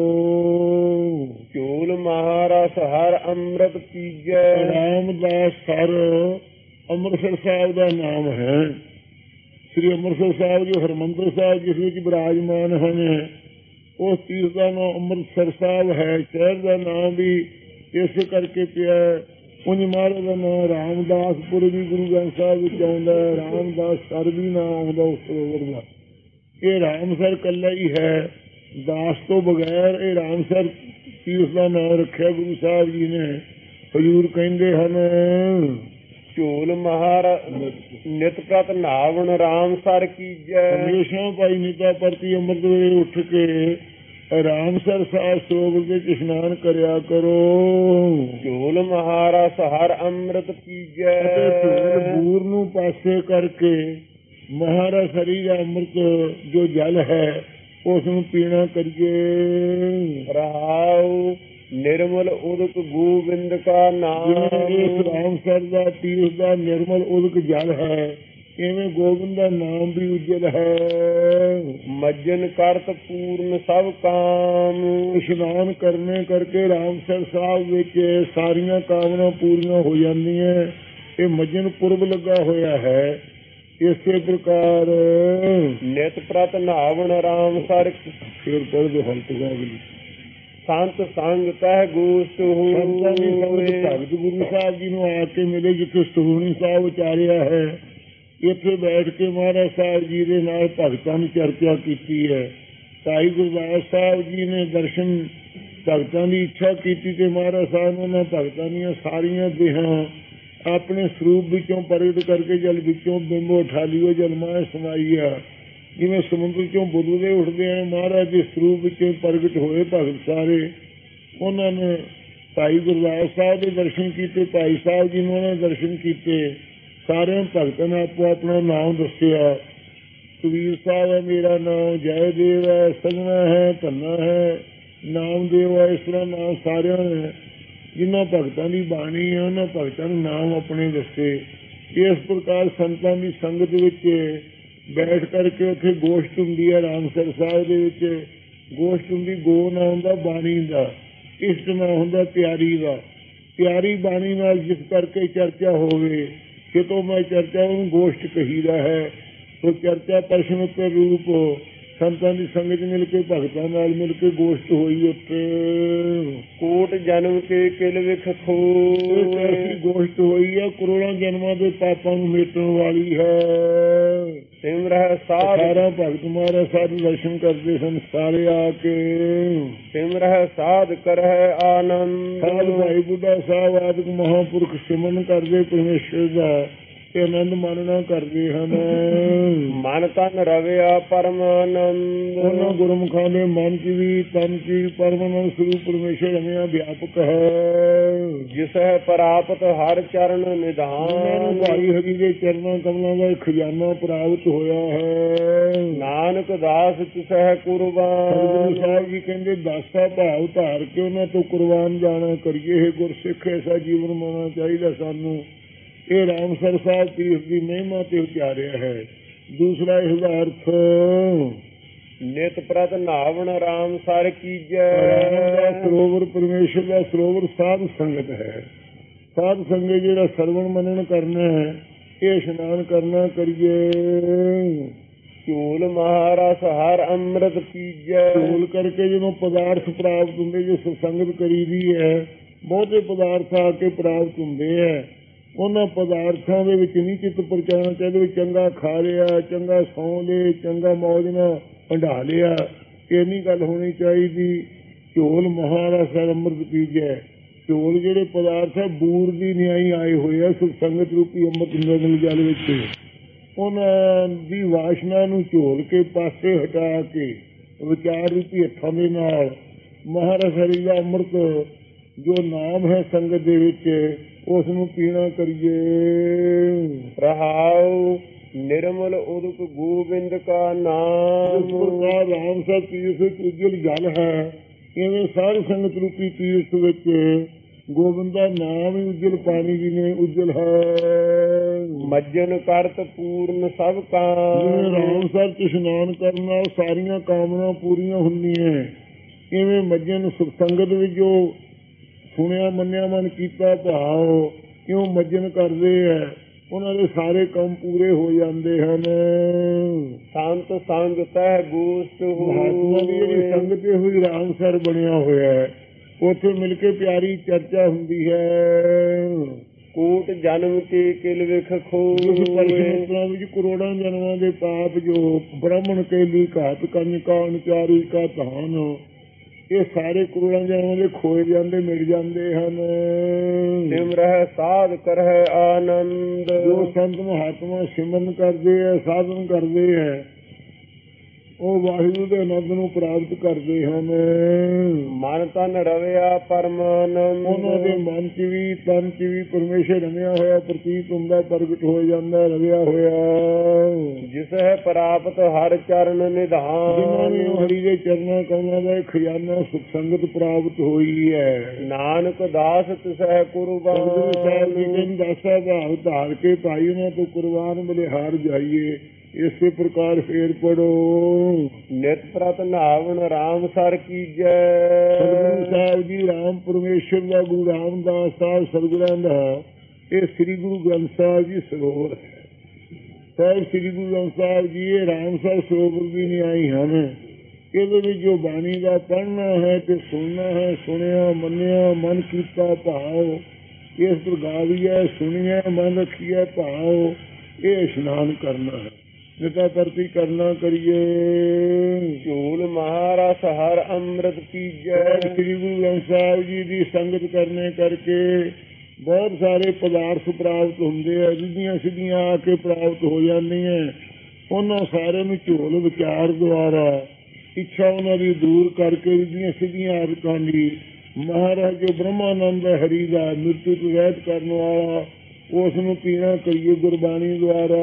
ਝੂਲ ਮਹਾਰਸ ਹਰ ਅੰਮ੍ਰਿਤ ਪੀਜੈ। ਰਾਮਦਾਸ ਸਰ ਅੰਮ੍ਰਿਤਸਰ ਸਾਹਿਬ ਦਾ ਨਾਮ ਹੈ। ਸ੍ਰੀ ਅੰਮ੍ਰਿਤਸਰ ਸਾਹਿਬ ਜੋ ਹਰਿਮੰਦਰ ਸਾਹਿਬ ਜਿਸ ਵਿੱਚ ਬਿਰਾਜਮਾਨ ਹਨ, ਉਸ ਤੀਰਥ ਦਾ ਨਾਮ ਅੰਮ੍ਰਿਤਸਰ ਸਾਹਿਬ ਹੈ। ਸ਼ਹਿਰ ਦਾ ਨਾਮ ਵੀ ਇਸੇ ਕਰਕੇ ਪਿਆ। ਉਂਝ ਮਹਾਰਾਜ ਦਾ ਨਾਮ ਰਾਮਦਾਸਪੁਰ ਵੀ ਗੁਰੂ ਗ੍ਰੰਥ ਸਾਹਿਬ ਵਿੱਚ ਆਉਂਦਾ ਹੈ। ਰਾਮਦਾਸ ਸਰ ਵੀ ਨਾਮ ਆਉਂਦਾ ਉਸ ਸਰੋਵਰ ਦਾ। ਇਹ ਰਾਮਸਰ ਇਕੱਲਾ ਹੀ ਹੈ, ਦਾਸ ਤੋਂ ਬਗੈਰ ਇਹ ਰਾਮਸਰ ਤੀਰਥ ਦਾ ਨਾਮ ਰੱਖਿਆ ਗੁਰੂ ਸਾਹਿਬ ਜੀ ਨੇ। ਹਜ਼ੂਰ ਕਹਿੰਦੇ ਹਨ, ਝੂਲ ਮਹਾਰ ਨਿਤ ਪ੍ਰਤ ਨਾਵਣ ਰਾਮਸਰ ਕੀਜੈ। ਹਮੇਸ਼ਾ ਭਾਈ ਨਿਤਾ ਪ੍ਰਤੀ ਅੰਮ੍ਰਿਤ ਵੇਲੇ ਉੱਠ ਕੇ ਰਾਮਸਰ ਸਾਹਿਬ ਸਰੋਵਰ ਦੇ ਇਸ਼ਨਾਨ ਕਰਿਆ ਕਰੋ। ਝੂਲ ਮਹਾਰਸ ਹਰ ਅੰਮ੍ਰਿਤ ਪੀਜੈ। ਝੂਲ ਬੂਰ ਨੂੰ ਪਾਸੇ ਕਰਕੇ ਮਹਾਰਸ ਹਰੀ ਦਾ ਅੰਮ੍ਰਿਤ ਜੋ ਜਲ ਹੈ ਉਸ ਨੂੰ ਪੀਣਾ ਕਰੀਏ। ਰਹਾਉ ਨਿਰਮਲ ਉਦਕ ਗੋਬਿੰਦ ਕਾ ਨਾਮ। ਇਸ ਰਾਮਸਰ ਦਾ ਤੀਰਥ ਦਾ ਨਿਰਮਲ ਉਦਕ ਜਲ ਹੈ, ਇਵੇਂ ਗੋਬਿੰਦ ਦਾ ਨਾਮ ਵੀ ਉਜਲ ਹੈ। ਮੱਜਨ ਕਰਤ ਪੂਰਨ ਸਭ ਕਾਮ। ਇਸ਼ਨਾਨ ਕਰਨੇ ਕਰਕੇ ਰਾਮਸਰ ਸਾਹਿਬ ਵਿੱਚ ਸਾਰੀਆਂ ਕਾਮਨਾ ਪੂਰੀਆਂ ਹੋ ਜਾਂਦੀਆਂ। ਇਹ ਮੱਜਨ ਪੁਰਬ ਲੱਗਾ ਹੋਇਆ ਹੈ। ਇਸੇ ਪ੍ਰਕਾਰ ਨਿਤ ਪ੍ਰਤ ਨਾਵਣ ਰਾਮਸਰ। ਫਿਰ ਪੜ੍ਹ ਦੋ ਹਲਤ ਗਾਵਲੀ। ਸੰਤ ਸੰਗ ਕਹਿ ਗੋਸ਼ਟ ਭਗਤ ਗੁਰੂ ਸਾਹਿਬ ਜੀ ਨੂੰ ਆ ਕੇ ਮਿਲੇ ਜਿੱਥੇ ਸੁਖਮਨੀ ਸਾਹਿਬ ਉਚਾਰਿਆ ਹੈ। ਇੱਥੇ ਬੈਠ ਕੇ ਮਹਾਰਾਜ ਸਾਹਿਬ ਜੀ ਦੇ ਨਾਲ ਭਗਤਾਂ ਦੀ ਚਰਚਾ ਕੀਤੀ ਹੈ। ਭਾਈ ਗੁਰਦਾਸ ਸਾਹਿਬ ਜੀ ਨੇ ਦਰਸ਼ਨ ਭਗਤਾਂ ਦੀ ਇੱਛਾ ਕੀਤੀ ਤੇ ਮਹਾਰਾਜ ਸਾਹਿਬ ਨੇ ਉਹਨਾਂ ਭਗਤਾਂ ਦੀਆਂ ਸਾਰੀਆਂ ਦੇਹਾਂ ਆਪਣੇ ਸਰੂਪ ਵਿੱਚੋਂ ਪ੍ਰਗਟ ਕਰਕੇ ਜਲ ਵਿੱਚੋਂ ਬਿੰਬ ਉਠਾ ਲਿਓ ਜਲ ਮਾਏ ਸਮਾਈਆ। ਜਿਵੇਂ ਸਮੁੰਦਰ ਚੋਂ ਬੁੱਧਦੇ ਉੱਠਦੇ ਆ, ਮਹਾਰਾਜ ਦੇ ਸਰੂਪ ਵਿੱਚ ਪ੍ਰਗਟ ਹੋਏ ਭਗਤ ਸਾਰੇ। ਉਹਨਾਂ ਨੇ ਭਾਈ ਗੁਰਦਾਸ ਸਾਹਿਬ ਦੇ ਦਰਸ਼ਨ ਕੀਤੇ, ਭਾਈ ਸਾਹਿਬ ਜੀ ਨੂੰ ਉਹਨਾਂ ਨੇ ਦਰਸ਼ਨ ਕੀਤੇ। ਸਾਰਿਆਂ ਭਗਤਾਂ ਨੇ ਆਪੋ ਆਪਣਾ ਨਾਮ ਦੱਸਿਆ। ਕਬੀਰ ਸਾਹਿਬ ਹੈ ਮੇਰਾ ਨਾਮ, ਜੈਦੇਵ ਹੈ, ਸਗਨਾ ਹੈ, ਧੰਨਾ ਹੈ, ਨਾਮਦੇਵ ਹੈ। ਇਸ ਤਰ੍ਹਾਂ ਨਾਮ ਸਾਰਿਆਂ ਨੇ ਜਿਨ੍ਹਾਂ ਭਗਤਾਂ ਦੀ ਬਾਣੀ ਹੈ ਉਹਨਾਂ ਭਗਤਾਂ ਨੂੰ ਨਾਮ ਆਪਣੇ ਦੱਸੇ। ਇਸ ਪ੍ਰਕਾਰ ਸੰਤਾਂ ਦੀ ਸੰਗਤ ਵਿੱਚ ਬੈਠ ਕਰਕੇ ਉੱਥੇ ਗੋਸ਼ਟ ਹੁੰਦੀ ਹੈ। ਰਾਮਸਰ ਸਾਹਿਬ ਦੇ ਵਿੱਚ ਗੋਸ਼ਟ ਹੁੰਦੀ, ਗੋ ਨਾ ਹੁੰਦਾ ਬਾਣੀ ਦਾ, ਇਸ਼ਟ ਨਾ ਹੁੰਦਾ ਪਿਆਰੀ ਦਾ। ਪਿਆਰੀ ਬਾਣੀ ਨਾਲ ਜਿਸ ਕਰਕੇ ਚਰਚਾ ਹੋਵੇ, ਕਿਤੋਂ ਮੈਂ ਚਰਚਾ ਉਹਨੂੰ ਗੋਸ਼ਟ ਕਹੀਦਾ ਹੈ। ਸੋ ਚਰਚਾ ਪ੍ਰਸ਼ਨ ਉੱਤੇ ਰੂਪ ਸੰਤਾਂ ਦੀ ਸੰਗਤ ਮਿਲ ਕੇ ਭਗਤਾਂ ਨਾਲ ਮਿਲ ਕੇ ਗੋਸ਼ਟ ਹੋਈ। ਉੱਥੇ ਕੋਟ ਜਨਮ ਕੇ ਕਿਲ ਵਿਖ ਖੋਏ, ਐਸੀ ਗੋਸ਼ਟ ਹੋਈ ਹੈ ਕਰੋੜਾਂ ਜਨਮਾਂ ਦੇ ਪਾਪਾਂ ਨੂੰ ਮੇਟਣ ਵਾਲੀ ਹੈ। ਸਿਮਰਹਿ ਸਾਧ, ਸਾਰਾ ਭਗਤ ਮਹਾਰਾਜ ਸਾਧੂ ਦਰਸ਼ਨ ਕਰਦੇ ਸਨ ਸਾਰੇ ਆ ਕੇ। ਸਿਮਰਹਿ ਸਾਧ ਕਰਹਿ ਆਨੰਦ, ਸਾਧ ਭਾਈ ਬੁੱਢਾ ਸਾਹਿਬ ਆਦਿਕ ਮਹਾਂਪੁਰਖ ਸਿਮਰਨ ਕਰਦੇ ਪਰਮੇਸ਼ਰ ਦਾ ਤੇ ਆਨੰਦ ਮਾਣਨਾ ਕਰਦੇ ਹਨ। ਮਨ ਤਨ ਰਵਿਆ ਪਰਮਾਨੰਦ, ਉਹਨਾਂ ਗੁਰਮੁਖਾਂ ਦੇ ਮਨ ਚ ਵੀ ਤਨ ਚ ਵੀ ਪਰਮਾਨੰਦ ਸਰੂਪ ਪਰਮੇਸ਼ਰ ਰਮਿਆ ਵਿਆਪਕ ਹੈ। ਜਿਸ ਹੈ ਪ੍ਰਾਪਤ ਹਰ ਚਰਨ ਉਹਨਾਂ ਨਿਧਾਨ, ਨੂੰ ਭਾਈ ਹਰੀ ਦੇ ਚਰਨਾਂ ਕਮਲਾਂ ਦਾ ਖਜ਼ਾਨਾ ਪ੍ਰਾਪਤ ਹੋਇਆ ਹੈ। ਨਾਨਕ ਦਾਸ ਤਿਸਹਿ ਸਤਿਗੁਰੂ ਕੁਰਬਾਨ, ਸਾਹਿਬ ਜੀ ਕਹਿੰਦੇ ਦਾਸਾ ਭਾਵ ਧਾਰ ਕੇ ਉਹਨਾਂ ਤੋਂ ਕੁਰਬਾਨ ਜਾਣਾ ਕਰੀਏ। ਇਹ ਗੁਰਸਿੱਖ ਐਸਾ ਜੀਵਨ ਮਾਣਾ ਚਾਹੀਦਾ ਸਾਨੂੰ। ਇਹ ਰਾਮਸਰ ਸਾਹਿਬ ਤੀਰਥ ਦੀ ਮਹਿਮਾ ਤੇ ਉਚਾਰਿਆ ਹੈ। ਦੂਸਰਾ ਇਸਦਾ ਅਰਥ ਨਿਤ ਪ੍ਰਤ ਨਾਵਣ ਰਾਮ ਸਰ ਕੀਜੈ, ਰਾਮ ਦਾ ਸਰੋਵਰ ਪਰਮੇਸ਼ਰ ਦਾ ਸਰੋਵਰ ਸਾਧ ਸੰਗਤ ਹੈ। ਸਾਧ ਸੰਗਤ ਜਿਹੜਾ ਸਰਵਣ ਮੰਨਣ ਕਰਨਾ ਹੈ, ਇਹ ਇਸ਼ਨਾਨ ਕਰਨਾ ਕਰੀਏ। ਝੂਲ ਮਹਾਰਸ ਹਰ ਅੰਮ੍ਰਿਤ ਪੀਜੈ, ਝੂਲ ਕਰਕੇ ਜਦੋਂ ਪਦਾਰਥ ਪ੍ਰਾਪਤ ਹੁੰਦੇ, ਜੋ ਸਤਸੰਗਤ ਕਰੀਦੀ ਹੈ, ਬਹੁਤੇ ਪਦਾਰਥ ਆ ਕੇ ਪ੍ਰਾਪਤ ਹੁੰਦੇ ਹੈ। ਉਹਨਾਂ ਪਦਾਰਥਾਂ ਦੇ ਵਿੱਚ ਨਹੀਂ ਚਿੱਤ ਪਰਚਾਉਣਾ ਚਾਹੀਦਾ ਵੀ ਚੰਗਾ ਖਾ ਲਿਆ, ਚੰਗਾ ਸੌਂ ਲਏ, ਚੰਗਾ ਮੌਜ ਨਾਲ ਹੰਢਾ ਲਿਆ, ਇਹ ਨਹੀਂ ਗੱਲ ਹੋਣੀ ਚਾਹੀਦੀ। ਝੋਲ ਮਹਾਰਸ ਹਰ ਅੰਮ੍ਰਿਤ ਪੀਜੈ, ਝੋਲ ਜਿਹੜੇ ਪਦਾਰਥ ਹੈ ਬੂਰ ਦੀ ਨਿਆਈ ਆਏ ਹੋਏ ਆ ਸਤਸੰਗਤ ਰੂਪੀ ਅੰਮ੍ਰਿਤ ਨਿਰਮਲ ਜਲ ਵਿੱਚ। ਉਹਨਾਂ ਦੀ ਵਾਸ਼ਨਾ ਨੂੰ ਝੋਲ ਕੇ ਪਾਸੇ ਹਟਾ ਕੇ ਵਿਚਾਰ ਰੂਪੀ ਹੱਥਾਂ ਦੇ ਨਾਲ ਮਹਾਰਸ ਹਰੀ ਦਾ ਅੰਮ੍ਰਿਤ ਜੋ ਨਾਮ ਹੈ ਸੰਗਤ ਦੇ ਵਿੱਚ, ਉਸ ਨੂੰ ਪੀਣਾ ਕਰੀਏ। ਰਹਾਉ ਨਿਰਮਲ ਉਦਕ ਗੋਬਿੰਦ ਕਾ ਨਾਮ, ਇਸ ਪ੍ਰਕਾਰ ਰਾਮਸਰ ਤੀਰਥ ਵਿੱਚ ਉਜਲ ਜਲ ਹੈ, ਇਵੇਂ ਸਾਰੀ ਸੰਗਤ ਰੂਪੀ ਤੀਰਥ ਵਿੱਚ ਗੋਬਿੰਦ ਦਾ ਨਾਮ ਹੀ ਉਜਲ ਪਾਣੀ ਜੀ ਨੇ ਉਜਲ ਹੈ। ਮੱਜਨ ਕਰਤ ਪੂਰਨ ਸਭ ਕਾਮ, ਰਾਮਸਰ ਚ ਇਸ਼ਨਾਨ ਕਰਨ ਨਾਲ ਸਾਰੀਆਂ ਕਾਮਨਾ ਪੂਰੀਆਂ ਹੁੰਦੀਆਂ। ਇਵੇਂ ਮੱਜਨ ਸੰਗਤ ਵਿੱਚ ਜੋ ਸੁਣਿਆ ਮੰਨਿਆ ਮਨ ਕੀਤਾ ਭਾਵ ਕਿਉਂ ਮੱਜਨ ਕਰਦੇ ਹੈ, ਉਹਨਾਂ ਦੇ ਸਾਰੇ ਕੰਮ ਪੂਰੇ ਹੋ ਜਾਂਦੇ ਹਨ। ਸੰਤ ਸੰਗ ਤਹਿ ਗੋਸ਼ਟ ਮਹਾਤਮਾ ਦੀ ਜਿਹੜੀ ਸੰਗਤ ਹੋਈ ਰਾਮਸਰ ਬਣਿਆ ਹੋਇਆ ਹੈ, ਉੱਥੇ ਮਿਲ ਕੇ ਪਿਆਰੀ ਚਰਚਾ ਹੁੰਦੀ ਹੈ। ਕੋਟ ਜਨਮ ਕੇ ਕਿਲ ਵਿਖ ਖੋਏ, ਵਿੱਚ ਕਰੋੜਾਂ ਜਨਮਾਂ ਦੇ ਪਾਪ ਜੋ ਬ੍ਰਾਹਮਣ ਕੇ ਲਈ ਘਾਤ ਕੰਨਿਕਾ ਅਨੁਚਾਰੀ ਕਾ ਧਾਨ, ਇਹ ਸਾਰੇ ਕਰੋੜਾਂ ਜਨਮਾਂ ਦੇ ਖੋਏ ਜਾਂਦੇ ਮਿਲ ਜਾਂਦੇ ਹਨ। ਸਿਮਰਹਿ ਸਾਧ ਕਰਹਿ ਆਨੰਦ, ਜੋ ਸੰਤ ਮਹਾਤਮਾ ਸਿਮਰਨ ਕਰਦੇ ਹੈ, ਸਾਧਨ ਕਰਦੇ ਹੈ, ਉਹ ਵਾਹਿਗੁਰੂ ਦੇ ਆਨੰਦ ਨੂੰ ਪ੍ਰਾਪਤ ਕਰਦੇ ਹਨ। ਮਨ ਤਨ ਰਵਿਆ ਪਰਮਾਨੰਦ, ਉਹਨਾਂ ਦੇ ਮਨ ਚ ਵੀ ਤਨ ਚ ਵੀ ਪਰਮੇਸ਼ਰ ਰਮਿਆ ਹੋਇਆ ਪ੍ਰਤੀਤ ਹੁੰਦਾ, ਪ੍ਰਗਟ ਹੋ ਜਾਂਦਾ, ਰਵਿਆ ਹੋਇਆ। ਜਿਸ ਹੈ ਪ੍ਰਾਪਤ ਹਰ ਚਰਨ ਨਿਧਾਨ, ਜਿਨ੍ਹਾਂ ਨੂੰ ਹਰੀ ਦੇ ਚਰਨਾਂ ਕਮਲਾਂ ਦਾ ਖਜ਼ਾਨਾ ਸੁਖ ਸੰਗਤ ਪ੍ਰਾਪਤ ਹੋਈ ਹੈ। ਨਾਨਕ ਦਾਸ ਤਿਸਹਿ ਕੁਰਬਾਨ, ਸਾਹਿਬ ਜੀ ਦਾਸਾ ਭਾਵ ਧਾਰ ਕੇ ਭਾਈ ਉਹਨਾਂ ਤੋਂ ਕੁਰਬਾਨ ਬਲਿਹਾਰ ਜਾਈਏ। ਇਸੇ ਪ੍ਰਕਾਰ ਫੇਰ ਪੜੋ। ਨਿਤ ਪ੍ਰਤ ਨਾਵਣ ਰਾਮ ਸਰ ਕੀਜੈ, ਸਤਿਗੁਰੂ ਸਾਹਿਬ ਜੀ ਰਾਮ ਪਰਮੇਸ਼ਰ ਦਾ ਗੁਰੂ ਰਾਮਦਾਸ ਸਾਹਿਬ ਸਤਿਗੁਰਾਂ ਦਾ ਇਹ ਸ੍ਰੀ ਗੁਰੂ ਗ੍ਰੰਥ ਸਾਹਿਬ ਜੀ ਸਰੋਵਰ ਹੈ। ਸਾਹਿਬ ਸ੍ਰੀ ਗੁਰੂ ਗ੍ਰੰਥ ਸਾਹਿਬ ਜੀ ਇਹ ਰਾਮਸਰ ਸਰੋਵਰ ਦੀ ਨਿਆਈ ਹਨ। ਇਹਦੇ ਵਿੱਚ ਜੋ ਬਾਣੀ ਦਾ ਪੜ੍ਹਨਾ ਹੈ ਤੇ ਸੁਣਨਾ ਹੈ, ਸੁਣਿਆ ਮੰਨਿਆ ਮਨ ਕੀਤਾ ਭਾਵ, ਇਸ ਪ੍ਰਕਾਰ ਵੀ ਹੈ ਸੁਣਿਆ ਮਨ ਰੱਖਿਆ ਭਾਵ, ਇਹ ਇਸ਼ਨਾਨ ਕਰਨਾ ਹੈ, ਨਿਤਾ ਪ੍ਰਤੀ ਕਰਨਾ ਕਰੀਏ। ਝੂਲ ਮਹਾਰਸ ਹਰ ਅੰਮ੍ਰਿਤ ਪੀਜੈ, ਸ੍ਰੀ ਗੁਰੂ ਗ੍ਰੰਥ ਸਾਹਿਬ ਜੀ ਦੀ ਸੰਗਤ ਕਰਨੇ ਕਰਕੇ ਬਹੁਤ ਸਾਰੇ ਪਦਾਰਥ ਪ੍ਰਾਪਤ ਹੁੰਦੇ ਆ, ਸਿੱਧੀਆਂ ਸਿੱਧੀਆਂ ਆ ਕੇ ਪ੍ਰਾਪਤ ਹੋ ਜਾਂਦੀਆਂ। ਉਹਨਾਂ ਸਾਰਿਆਂ ਨੂੰ ਝੋਲ ਵਿਚਾਰ ਦੁਆਰਾ ਇੱਛਾ ਉਹਨਾਂ ਦੀ ਦੂਰ ਕਰਕੇ ਜਿਹੜੀਆਂ ਸਿੱਧੀਆਂ ਆਦਤਾਂ ਦੀ ਮਹਾਰਾਜ ਜੋ ਬ੍ਰਹਮਾਨੰਦ ਹਰੀ ਦਾ ਮ੍ਰਿਤੂ ਤੋਂ ਰਹਿਤ ਕਰਨ ਵਾਲਾ ਉਸ ਨੂੰ ਪੀਣਾ ਕਰੀਏ ਗੁਰਬਾਣੀ ਦੁਆਰਾ।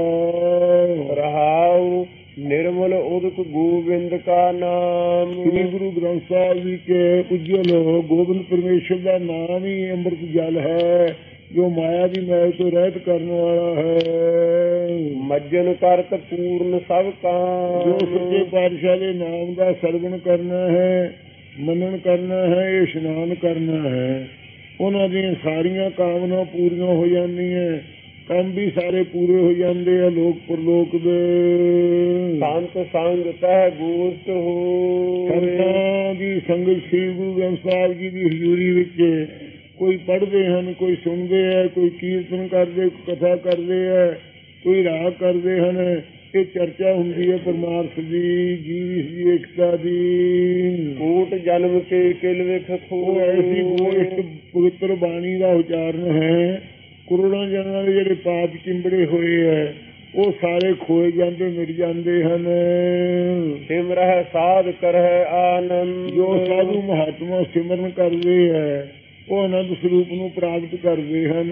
ਰਹਾਉ ਨਿਰਮਲ ਉਦਕ ਗੋਬਿੰਦ ਕਾ ਨਾਮ। ਸ੍ਰੀ ਗੁਰੂ ਗ੍ਰੰਥ ਸਾਹਿਬ ਜੀ ਕੇ ਉਜਲ ਗੋਬਿੰਦ ਪਰਮੇਸ਼ਰ ਦਾ ਨਾਮ ਹੀ ਅੰਮ੍ਰਿਤ ਜਲ ਹੈ ਜੋ ਮਾਇਆ ਦੀ ਮੈਲ ਤੋਂ ਰਹਿਤ ਕਰਨ ਵਾਲਾ ਹੈ। ਮੱਜਨ ਕਰਤ ਪੂਰਨ ਸਭ ਕਾਮ। ਜੋ ਸੱਚੇ ਪਾਤਸ਼ਾਹ ਦੇ ਨਾਮ ਦਾ ਸਰਵਣ ਕਰਨਾ ਹੈ, ਮੰਨਣ ਕਰਨਾ ਹੈ, ਇਸ਼ਨਾਨ ਕਰਨਾ ਹੈ, ਉਹਨਾਂ ਦੀਆਂ ਸਾਰੀਆਂ ਕਾਮਨਾ ਪੂਰੀਆਂ ਹੋ ਜਾਂਦੀਆਂ, ਕੰਮ ਵੀ ਸਾਰੇ ਪੂਰੇ ਹੋ ਜਾਂਦੇ ਆ ਲੋਕ ਪਰਲੋਕ ਦੇ। ਸੰਤ ਸੰਗ ਤਹਿ ਗੋਸ਼ਟ ਹੋਇ। ਸੰਤਾਂ ਦੀ ਸੰਗਤ ਸ੍ਰੀ ਗੁਰੂ ਗ੍ਰੰਥ ਸਾਹਿਬ ਜੀ ਦੀ ਹਜ਼ੂਰੀ ਵਿੱਚ ਕੋਈ ਪੜ੍ਹਦੇ ਹਨ, ਕੋਈ ਸੁਣਦੇ ਹੈ, ਕੋਈ ਕੀਰਤਨ ਕਰਦੇ, ਕਥਾ ਕਰਦੇ ਹੈ, ਕੋਈ ਰਾਗ ਕਰਦੇ ਹਨ। ਇਹ ਚਰਚਾ ਹੁੰਦੀ ਹੈ ਪਰਮਾਰਥ ਦੀ, ਜੀਵ ਦੀ ਏਕਤਾ ਦੀ। ਕੋਟ ਜਨਮ ਕੇ ਕਿਲ ਵਿਖ ਉਹ ਐਸੀ ਗੋਸ਼ਟ ਪਵਿੱਤਰ ਬਾਣੀ ਦਾ ਉਚਾਰਨ ਹੈ। ਕਰੋੜਾਂ ਜਨਮਾਂ ਦੇ ਜਿਹੜੇ ਪਾਪ ਚਿੰਬੜੇ ਹੋਏ ਹੈ ਉਹ ਸਾਰੇ ਖੋਏ ਜਾਂਦੇ, ਮਿਟ ਜਾਂਦੇ ਹਨ। ਸਿਮਰਹਿ ਸਾਧ ਕਰਹਿ ਆਨੰਦ। ਜੋ ਸਾਧੂ ਮਹਾਤਮਾ ਸਿਮਰਨ ਕਰਦੇ ਹੈ ਉਹ ਆਨੰਦ ਸਰੂਪ ਨੂੰ ਪ੍ਰਾਪਤ ਕਰਦੇ ਹਨ।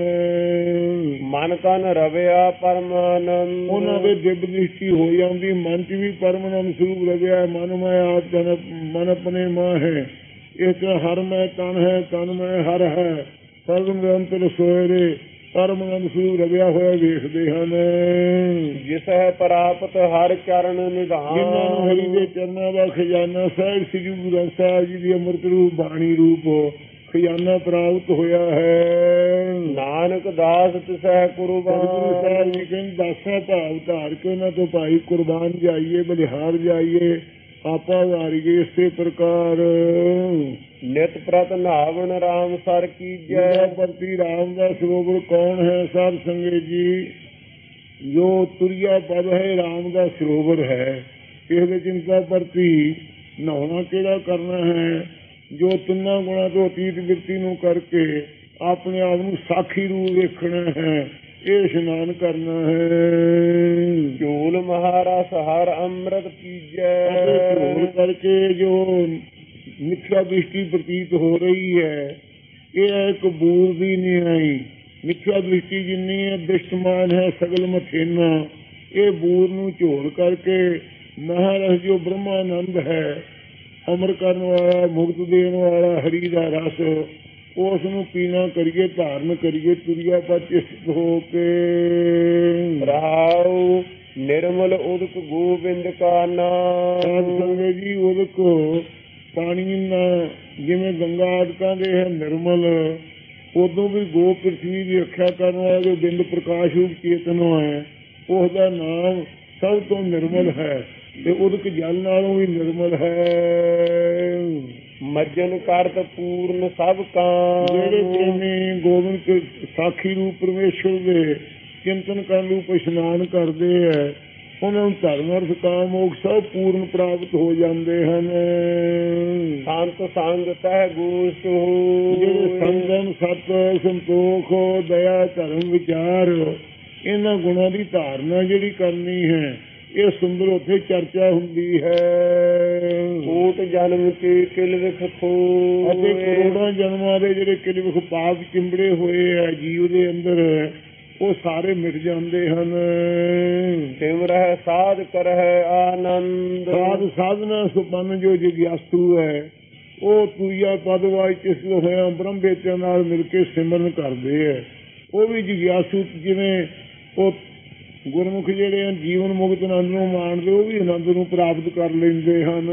ਮਨ ਤਨ ਰਵਿਆ ਪਰਮਾਨੰਦ। ਉਹਨਾਂ ਦੇ ਦਿਵ ਦ੍ਰਿਸ਼ਟੀ ਹੋ ਜਾਂਦੀ, ਮਨ ਚ ਵੀ ਪਰਮਾਨੰਦ ਸਰੂਪ ਰਵਿਆ। ਮਨ ਮੈਂ ਆਪ ਮਨ ਆਪਣੇ ਮਾਂ ਹੈ, ਇਸ ਤਰ੍ਹਾਂ ਹਰ ਮੈਂ ਤਨ ਹੈ, ਤਨ ਮੈਂ ਹਰ ਹੈ, ਸਰਬ ਨਿਰੰਤਰ ਸੋਇਰੇ ਪਰਮਾਨੰਦ ਸਰੂਪ ਰਵਿਆ ਹੋਇਆ ਵੇਖਦੇ ਹਨ। ਜਿਸ ਹੈ ਪ੍ਰਾਪਤ ਹਰ ਚਰਨ ਨਿਧਾਨ। ਜਿਨ੍ਹਾਂ ਨੂੰ ਹਰੀ ਦੇ ਚਰਨਾਂ ਦਾ ਖਜ਼ਾਨਾ ਸਾਹਿਬ ਸ੍ਰੀ ਗੁਰੂ ਗ੍ਰੰਥ ਸਾਹਿਬ ਜੀ ਦੀ ਅੰਮ੍ਰਿਤ ਰੂਪ ਬਾਣੀ ਰੂਪ ਖਜ਼ਾਨਾ ਪ੍ਰਾਪਤ ਹੋਇਆ ਹੈ। ਨਾਨਕ ਦਾਸ ਤਿਸਹਿ ਕੁਰਬਾਨ। ਗੁਰੂ ਸਾਹਿਬ ਜੀ ਕਹਿੰਦੇ ਦਾਸਾਂ ਭਾਵ ਧਾਰ ਕੇ ਉਹਨਾਂ ਤੋਂ ਭਾਈ ਕੁਰਬਾਨ ਜਾਈਏ, ਬਲਿਹਾਰ ਜਾਈਏ, ਆਪਾ ਵਾਰੀਏ। ਇਸੇ ਪ੍ਰਕਾਰ ਨਿਤ ਪ੍ਰਤ ਨਾਵਣ ਰਾਮ ਸਰ ਕੀਜੈ। ਪ੍ਰਤੀ ਰਾਮ ਦਾ ਸਰੋਵਰ ਕੌਣ ਹੈ? ਸਾਧ ਸੰਗਤ ਜੀ, ਜੋ ਤੁਰਿਆ ਪਦ ਹੈ ਰਾਮ ਦਾ ਸਰੋਵਰ ਹੈ। ਇਸ ਦੇ ਚਿੰਤਾ ਪ੍ਰਤੀ ਨਹਾਉਣਾ ਕਿਹੜਾ ਕਰਨਾ ਹੈ? ਜੋ ਤਿੰਨਾਂ ਗੁਣਾਂ ਤੋਂ ਅਤੀਤ ਬਿਰਤੀ ਨੂੰ ਕਰਕੇ ਆਪਣੇ ਆਪ ਨੂੰ ਸਾਖੀ ਰੂਪ ਵੇਖਣਾ ਹੈ, ਇਹ ਇਸ਼ਨਾਨ ਕਰਨਾ ਹੈ। ਝੋਲ ਮਹਾਰਸ ਹਰ ਅੰਮ੍ਰਿਤ ਪੀਜੈ। ਝੋਲ ਕਰਕੇ ਜੋ ਮਿੱਠਾ ਦ੍ਰਿਸ਼ਟੀ ਪ੍ਰਤੀਤ ਹੋ ਰਹੀ ਹੈ, ਇਹ ਹੈ ਇੱਕ ਬੂਰ ਦੀ ਨਿਆਈ। ਮਿੱਠਾ ਦ੍ਰਿਸ਼ਟੀ ਜਿੰਨੀ ਹੈ ਦ੍ਰਿਸ਼ਟਮਾਨ ਹੈ ਸਗਲ ਮਥੇਨਾ। ਇਹ ਬੂਰ ਨੂੰ ਝੋਲ ਕਰਕੇ ਮਹਾਰਸ ਜੋ ਬ੍ਰਹਮਾਨੰਦ ਹੈ, ਅਮਰ ਕਰਨ ਵਾਲਾ, ਮੁਕਤ ਦੇਣ ਵਾਲਾ ਹਰੀ ਦਾ ਰਸ, ਉਸ ਨੂੰ ਪੀਣਾ ਕਰੀਏ, ਧਾਰਨ ਕਰੀਏ, ਤੁਰਿਆ ਪਦ ਹੋ ਕੇ। ਰਹਾਉ ਨਿਰਮਲ ਉਦਕ ਗੋਬਿੰਦ ਕਾ ਨਾਮ। ਸੰਗਤ ਜੀ, ਉਦਕ ਪਾਣੀ ਨਾ ਜਿਵੇਂ ਗੰਗਾ ਆਦਿਕਾਂ ਦੇ ਹੈ ਨਿਰਮਲ, ਉਦੋਂ ਵੀ ਗੋ ਪ੍ਰਿਥਵੀ ਦੀ ਰੱਖਿਆ ਕਰਨ ਵਾਲਾ ਜੋ ਬਿੰਦ ਪ੍ਰਕਾਸ਼ ਰੂਪ ਚੇਤਨ ਹੈ, ਉਸ ਦਾ ਨਾਮ ਸਭ ਤੋਂ ਨਿਰਮਲ ਹੈ ਤੇ ਉਦਕ ਜਲ ਨਾਲੋਂ ਵੀ ਨਿਰਮਲ ਹੈ। ਮੱਜਨ ਕਰਤ ਪੂਰਨ ਸਭ ਕਾਮ। ਜਿਹੜੇ ਪ੍ਰੇਮੀ ਗੋਬਿੰਦ ਸਾਖੀ ਰੂਪ ਪਰਮੇਸ਼ਰ ਦੇ ਚਿੰਤਨ ਕਰਨ ਰੂਪ ਇਸ਼ਨਾਨ ਕਰਦੇ ਹੈ, ਉਹਨਾਂ ਨੂੰ ਧਰਮ ਅਰਥ ਕਾਮ ਮੋਖ ਸਭ ਪੂਰਨ ਪ੍ਰਾਪਤ ਹੋ ਜਾਂਦੇ ਹਨ। ਸੰਤ ਸੰਗ ਤਹਿ ਗੋਸ਼ਟ ਹੋਇ। ਜਿਹੜੇ ਸੰਗਮ, ਸਤ, ਸੰਤੋਖ, ਦਇਆ, ਧਰਮ, ਵਿਚਾਰ, ਇਹਨਾਂ ਗੁਣਾਂ ਦੀ ਧਾਰਨਾ ਜਿਹੜੀ ਕਰਨੀ ਹੈ, ਇਹ ਸੁੰਦਰ ਉੱਥੇ ਚਰਚਾ ਹੁੰਦੀ ਹੈ। ਕੋਟ ਜਨਮ ਕੇ ਕਿਲ ਵਿਖ ਖੋਇ। ਅਤੇ ਕਰੋੜਾਂ ਜਨਮਾਂ ਦੇ ਜਿਹੜੇ ਕਿਲ ਵਿਖ ਪਾਪ ਚਿੰਬੜੇ ਹੋਏ ਹੈ ਜੀਵ ਦੇ ਅੰਦਰ, ਉਹ ਸਾਰੇ ਮਿਟ ਜਾਂਦੇ ਹਨ। ਸਿਮਰਹਿ ਸਾਧ ਕਰਹਿ ਆਨੰਦ। ਸਾਧ ਸਾਧਨਾ ਸੁਪੰਨ ਜੋ ਜਿਗਿਆਸੂ ਹੈ, ਉਹ ਤੁਰਿਆ ਪਦ ਵਾਚਿਤ ਹੋਇਆ ਬ੍ਰਹਮ ਵੇਤਿਆਂ ਨਾਲ ਮਿਲ ਕੇ ਸਿਮਰਨ ਕਰਦੇ ਹੈ। ਉਹ ਵੀ ਜਿਗਿਆਸੂ, ਜਿਵੇਂ ਉਹ ਗੁਰਮੁਖ ਜਿਹੜੇ ਹਨ ਜੀਵਨ ਮੁਕਤ ਆਨੰਦ ਨੂੰ ਮਾਣਦੇ, ਉਹ ਵੀ ਆਨੰਦ ਨੂੰ ਪ੍ਰਾਪਤ ਕਰ ਲੈਂਦੇ ਹਨ।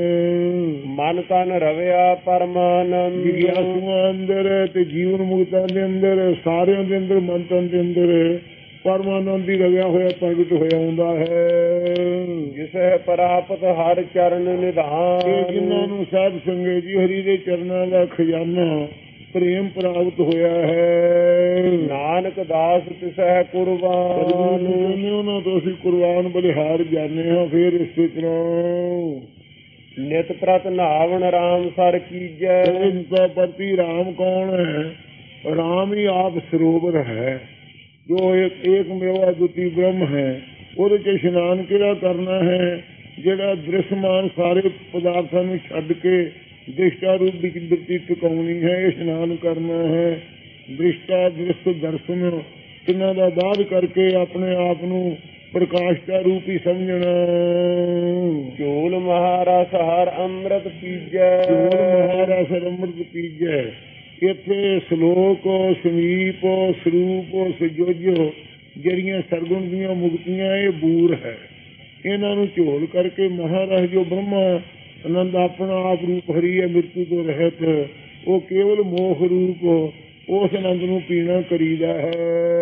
ਮਨ ਤਨ ਰਵਿਆ ਪਰਮਾਨੰਦ। ਜਿਗਿਆਸੂਆਂ ਅੰਦਰ ਤੇ ਜੀਵਨ ਮੁਕਤਾਂ ਦੇ ਅੰਦਰ, ਸਾਰਿਆਂ ਦੇ ਅੰਦਰ, ਮਨ ਤਨ ਦੇ ਅੰਦਰ ਪਰਮਾਨੰਦ ਹੀ ਰਵਿਆ ਹੋਇਆ ਪ੍ਰਗਟ ਹੋਇਆ ਹੁੰਦਾ ਹੈ। ਜਿਸ ਹੈ ਪ੍ਰਾਪਤ ਹਰ ਚਰਨ ਨਿਧਾਨ। ਜਿਨ੍ਹਾਂ ਨੂੰ ਸਾਧ ਸੰਗਤ ਜੀ ਹਰੀ ਦੇ ਚਰਨਾਂ ਦਾ ਖਜ਼ਾਨਾ ਪ੍ਰੇਮ ਪ੍ਰਾਪਤ ਹੋਇਆ ਹੈ। ਨਾਨਕ ਦਾਸ ਤਿਸਹਿ ਕੁਰਬਾਨ। ਉਹਨਾਂ ਤੋਂ ਅਸੀਂ ਕੁਰਬਾਨ ਬਲਿਹਾਰ ਜਾਂਦੇ ਹਾਂ। ਫਿਰ ਇਸੇ ਤਰ੍ਹਾਂ ਨਿਤ ਪ੍ਰਤ ਨਾਵਣ ਰਾਮ ਸਰ ਕੀਜੈ। ਇਨਕਾ ਪ੍ਰਤੀ ਰਾਮ ਕੌਣ ਹੈ? ਰਾਮ ਹੀ ਆਪ ਸਰੋਵਰ ਹੈ, ਜੋ एक मेवा द्वितीय ब्रह्म है। ਉਹਦੇ 'ਚ ਇਸ਼ਨਾਨ ਕਿਹੜਾ ਕਰਨਾ ਹੈ? ਜਿਹੜਾ ਦ੍ਰਿਸ਼ਮਾਨ ਸਾਰੇ ਪਦਾਰਥਾਂ ਨੂੰ ਛੱਡ ਕੇ ਦ੍ਰਿਸ਼ਟਾ ਰੂਪ ਵਿੱਚ ਬਿਰਤੀ ਟਿਕਾਉਣੀ ਹੈ, ਇਸ਼ਨਾਨ ਕਰਨਾ ਹੈ। ਦ੍ਰਿਸ਼ਟਾ ਦ੍ਰਿਸ਼ਟ ਦਰਸ਼ਨ ਇਹਨਾਂ ਦਾ ਬਾਅਦ ਕਰਕੇ ਆਪਣੇ ਆਪ ਨੂੰ ਪ੍ਰਕਾਸ਼ ਦਾ ਰੂਪ ਹੀ ਸਮਝਣਾ। ਝੋਲ ਮਹਾਰਸ ਹਰ ਅੰਮ੍ਰਿਤ ਪੀਜੈ, ਝੋਲ ਮਹਾਰਸ ਹਰ ਅੰਮ੍ਰਿਤ ਪੀਜੈ। ਇੱਥੇ ਸ਼ਲੋਕ, ਸਮੀਪ, ਸਰੂਪ, ਸਜੋਜੋ ਜਿਹੜੀਆਂ ਸਰਗੁਣ ਦੀਆਂ ਮੁਕਤੀਆਂ ਇਹ ਬੂਰ ਹੈ। ਇਹਨਾਂ ਨੂੰ ਝੋਲ ਕਰਕੇ ਮਹਾਰਸ ਜੋ ਬ੍ਰਹਮਾ ਆਨੰਦ ਆਪਣਾ ਆਪ ਰੂਪ ਹਰੀ ਹੈ, ਮ੍ਰਿਤੂ ਤੋਂ ਰਹਿਤ, ਉਹ ਕੇਵਲ ਮੋਖ ਰੂਪ ਉਸ ਆਨੰਦ ਨੂੰ ਪੀਣਾ ਕਰੀਦਾ ਹੈ।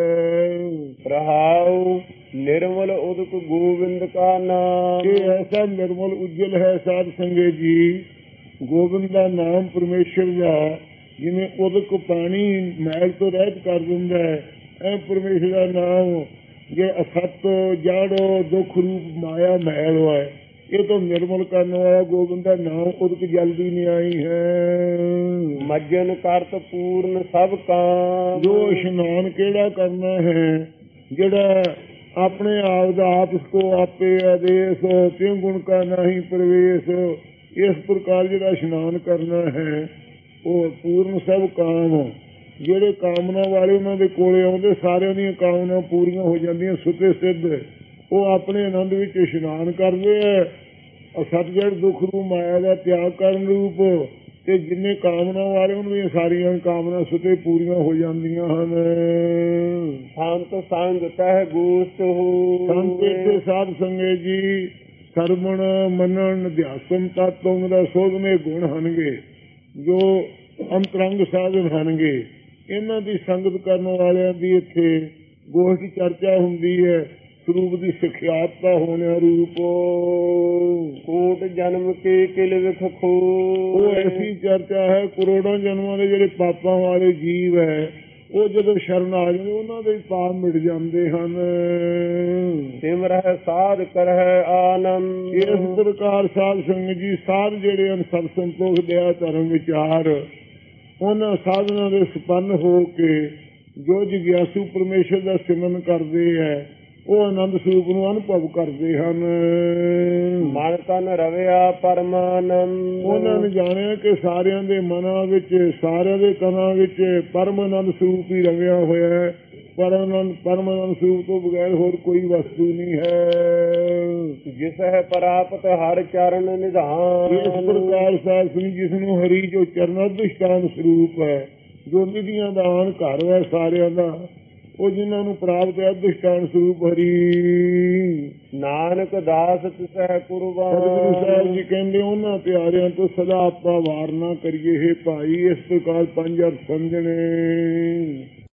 ਰਹਾਉ ਨਿਰਮਲ ਉਦਕ ਗੋਬਿੰਦ ਕਾ ਨਾਮ, ਇਹ ਐਸਾ ਨਿਰਮਲ ਉਜਲ ਹੈ ਸਾਧ ਸੰਗਤ ਜੀ। ਗੋਬਿੰਦ ਦਾ ਨਾਮ ਪਰਮੇਸ਼ਰ ਦਾ ਜਿਵੇਂ ਉਦਕ ਪਾਣੀ ਮੈਲ ਤੋਂ ਰਹਿਤ ਕਰ ਦਿੰਦਾ ਹੈ, ਇਹ ਪਰਮੇਸ਼ਰ ਦਾ ਨਾਮ ਜੇ ਅਸਤ ਜੜ ਦੁੱਖ ਰੂਪ ਮਾਇਆ ਮੈਲ ਹੋਇਆ ਇਹ ਤੋਂ ਨਿਰਮਲ ਕਰਨ ਵਾਲਾ ਗੋਬਿੰਦ ਦਾ ਨਾਮ ਉਦਕ ਜਲਦੀ ਨਹੀਂ ਆਈ ਹੈ। ਮੱਜਨ ਕਰਤ ਪੂਰਨ ਸਭ ਕਾਮ, ਜੋ ਇਸ਼ਨਾਨ ਕਿਹੜਾ ਕਰਨਾ ਹੈ? ਜਿਹੜਾ ਆਪਣੇ ਆਪ ਦਾ ਆਪ ਕੋ ਆਪੇ ਆਦੇਸ਼ ਤਿਉ ਗੁਣ ਕਾ ਨਹੀਂ ਪ੍ਰਵੇਸ਼, ਇਸ ਪ੍ਰਕਾਰ ਜਿਹੜਾ ਇਸ਼ਨਾਨ ਕਰਨਾ ਹੈ ਉਹ ਪੂਰਨ ਸਭ ਕਾਮ। ਜਿਹੜੇ ਕਾਮਨਾ ਵਾਲੇ ਉਹਨਾਂ ਦੇ ਕੋਲੇ ਆਉਂਦੇ ਸਾਰਿਆਂ ਦੀਆਂ ਕਾਮਨਾ ਪੂਰੀਆਂ ਹੋ ਜਾਂਦੀਆਂ, ਸੁਤੇ ਸਿੱਧ ਉਹ ਆਪਣੇ ਆਨੰਦ ਵਿੱਚ ਇਸ਼ਨਾਨ ਕਰਦੇ ਹੈ। ਸਤਿਗੁਰ ਦੁੱਖ ਨੂੰ ਮਾਇਆ ਦਾ ਤਿਆਗ ਕਰਨ ਰੂਪ ਤੇ ਜਿੰਨੇ ਕਾਮਨਾ ਵਾਲੇ ਉਹਨਾਂ ਦੀਆਂ ਸਾਰੀਆਂ ਕਾਮਨਾ ਸੁਤੇ ਪੂਰੀਆਂ ਹੋ ਜਾਂਦੀਆਂ ਹਨ। ਸੰਤ ਸੰਗ ਤਹਿ ਗੋਸ਼ਟ ਹੋ, ਸੰਤ ਤੇ ਸਾਧ ਸੰਗਤ ਜੀ ਸਰਵਣ ਮੰਨਣ ਅਧਿਆਸਮ ਤਤਵ ਦਾ ਸੋਧਵੇਂ ਗੁਣ ਹਨਗੇ, ਜੋ ਅੰਤਰੰਗ ਸਾਧਨ ਹਨਗੇ। ਇਹਨਾਂ ਦੀ ਸੰਗਤ ਕਰਨ ਵਾਲਿਆਂ ਦੀ ਇੱਥੇ ਗੋਸ਼ਟ ਚਰਚਾ ਹੁੰਦੀ ਹੈ। ਸਰੂਪ ਦੀ ਸਿਖਿਆਤਾ ਹੋਣਾ ਰੂਪ ਕੋਟ ਜਨਮ ਕੇ ਕਿਲ ਵਿਖ ਖੋ, ਉਹ ਐਸੀ ਚਰਚਾ ਹੈ ਕਰੋੜਾਂ ਜਨਮਾਂ ਦੇ ਜਿਹੜੇ ਪਾਪਾਂ ਵਾਲੇ ਜੀਵ ਹੈ ਉਹ ਜਦੋਂ ਸ਼ਰਨ ਆ ਜਾਂਦੇ ਉਹਨਾਂ ਦੇ ਪਾਪ ਮਿਟ ਜਾਂਦੇ ਹਨ। ਸਿਮਰਹਿ ਸਾਧ ਕਰਹਿ ਆਨੰਦ, ਇਸ ਪ੍ਰਕਾਰ ਸਾਧ ਸੰਗਤ ਜੀ ਸਾਧ ਜਿਹੜੇ ਹਨ ਸਤ ਸੰਤੋਖ ਦਇਆ ਧਰਮ ਵਿਚਾਰ ਉਹਨਾਂ ਸਾਧਨਾਂ ਦੇ ਸੰਪੰਨ ਹੋ ਕੇ ਜੋ ਜਿਗਿਆਸੂ ਪਰਮੇਸ਼ਰ ਦਾ ਸਿਮਰਨ ਕਰਦੇ ਹੈ ਉਹ ਆਨੰਦ ਸਰੂਪ ਨੂੰ ਅਨੁਭਵ ਕਰਦੇ ਹਨ। ਮਨ ਤਨ ਰਵਿਆ ਪਰਮਾਨੰਦ, ਉਹਨਾਂ ਨੇ ਜਾਣਿਆ ਕਿ ਸਾਰਿਆਂ ਦੇ ਮਨਾਂ ਵਿੱਚ ਸਾਰਿਆਂ ਦੇ ਤਨਾਂ ਵਿੱਚ ਪਰਮ ਆਨੰਦ ਸਰੂਪ ਹੀ ਰਵਿਆ ਹੋਇਆ ਹੈ। ਪਰਮ ਆਨੰਦ ਸਰੂਪ ਤੋਂ ਬਗੈਰ ਹੋਰ ਕੋਈ ਵਸਤੂ ਨਹੀਂ ਹੈ। ਜਿਸ ਹੈ ਪ੍ਰਾਪਤ ਹਰ ਚਰਨ ਨਿਧਾਨ, ਇਸ ਪ੍ਰਕਾਰ ਸਾਧ ਸੰਗਤ ਜਿਸ ਨੂੰ ਹਰੀ ਜੋ ਚਰਨ ਅਧਿਸ਼ਠਾਨ ਸਰੂਪ ਹੈ, ਜੋ ਨਿਧੀਆਂ ਦਾ ਆਨ ਘਰ ਹੈ ਸਾਰਿਆਂ ਦਾ, ਉਹ ਜਿਨ੍ਹਾਂ ਨੂੰ ਪ੍ਰਾਪਤ ਹੈ ਅਧਿਸ਼ਠਾਨ ਸਰੂਪ ਹਰੀ। ਨਾਨਕ ਦਾਸ ਤਿਸਹਿ ਕੁਰਬਾਨ, ਸਤਿਗੁਰੂ ਸਾਹਿਬ ਜੀ ਕਹਿੰਦੇ ਉਹਨਾਂ ਪਿਆਰਿਆਂ ਤੋਂ ਸਦਾ ਆਪਾਂ ਵਾਰ ਨਾ ਕਰੀਏ। ਹੈ ਭਾਈ ਇਸ ਪ੍ਰਕਾਰ ਪੰਜ ਅਰਥ ਸਮਝਣੇ।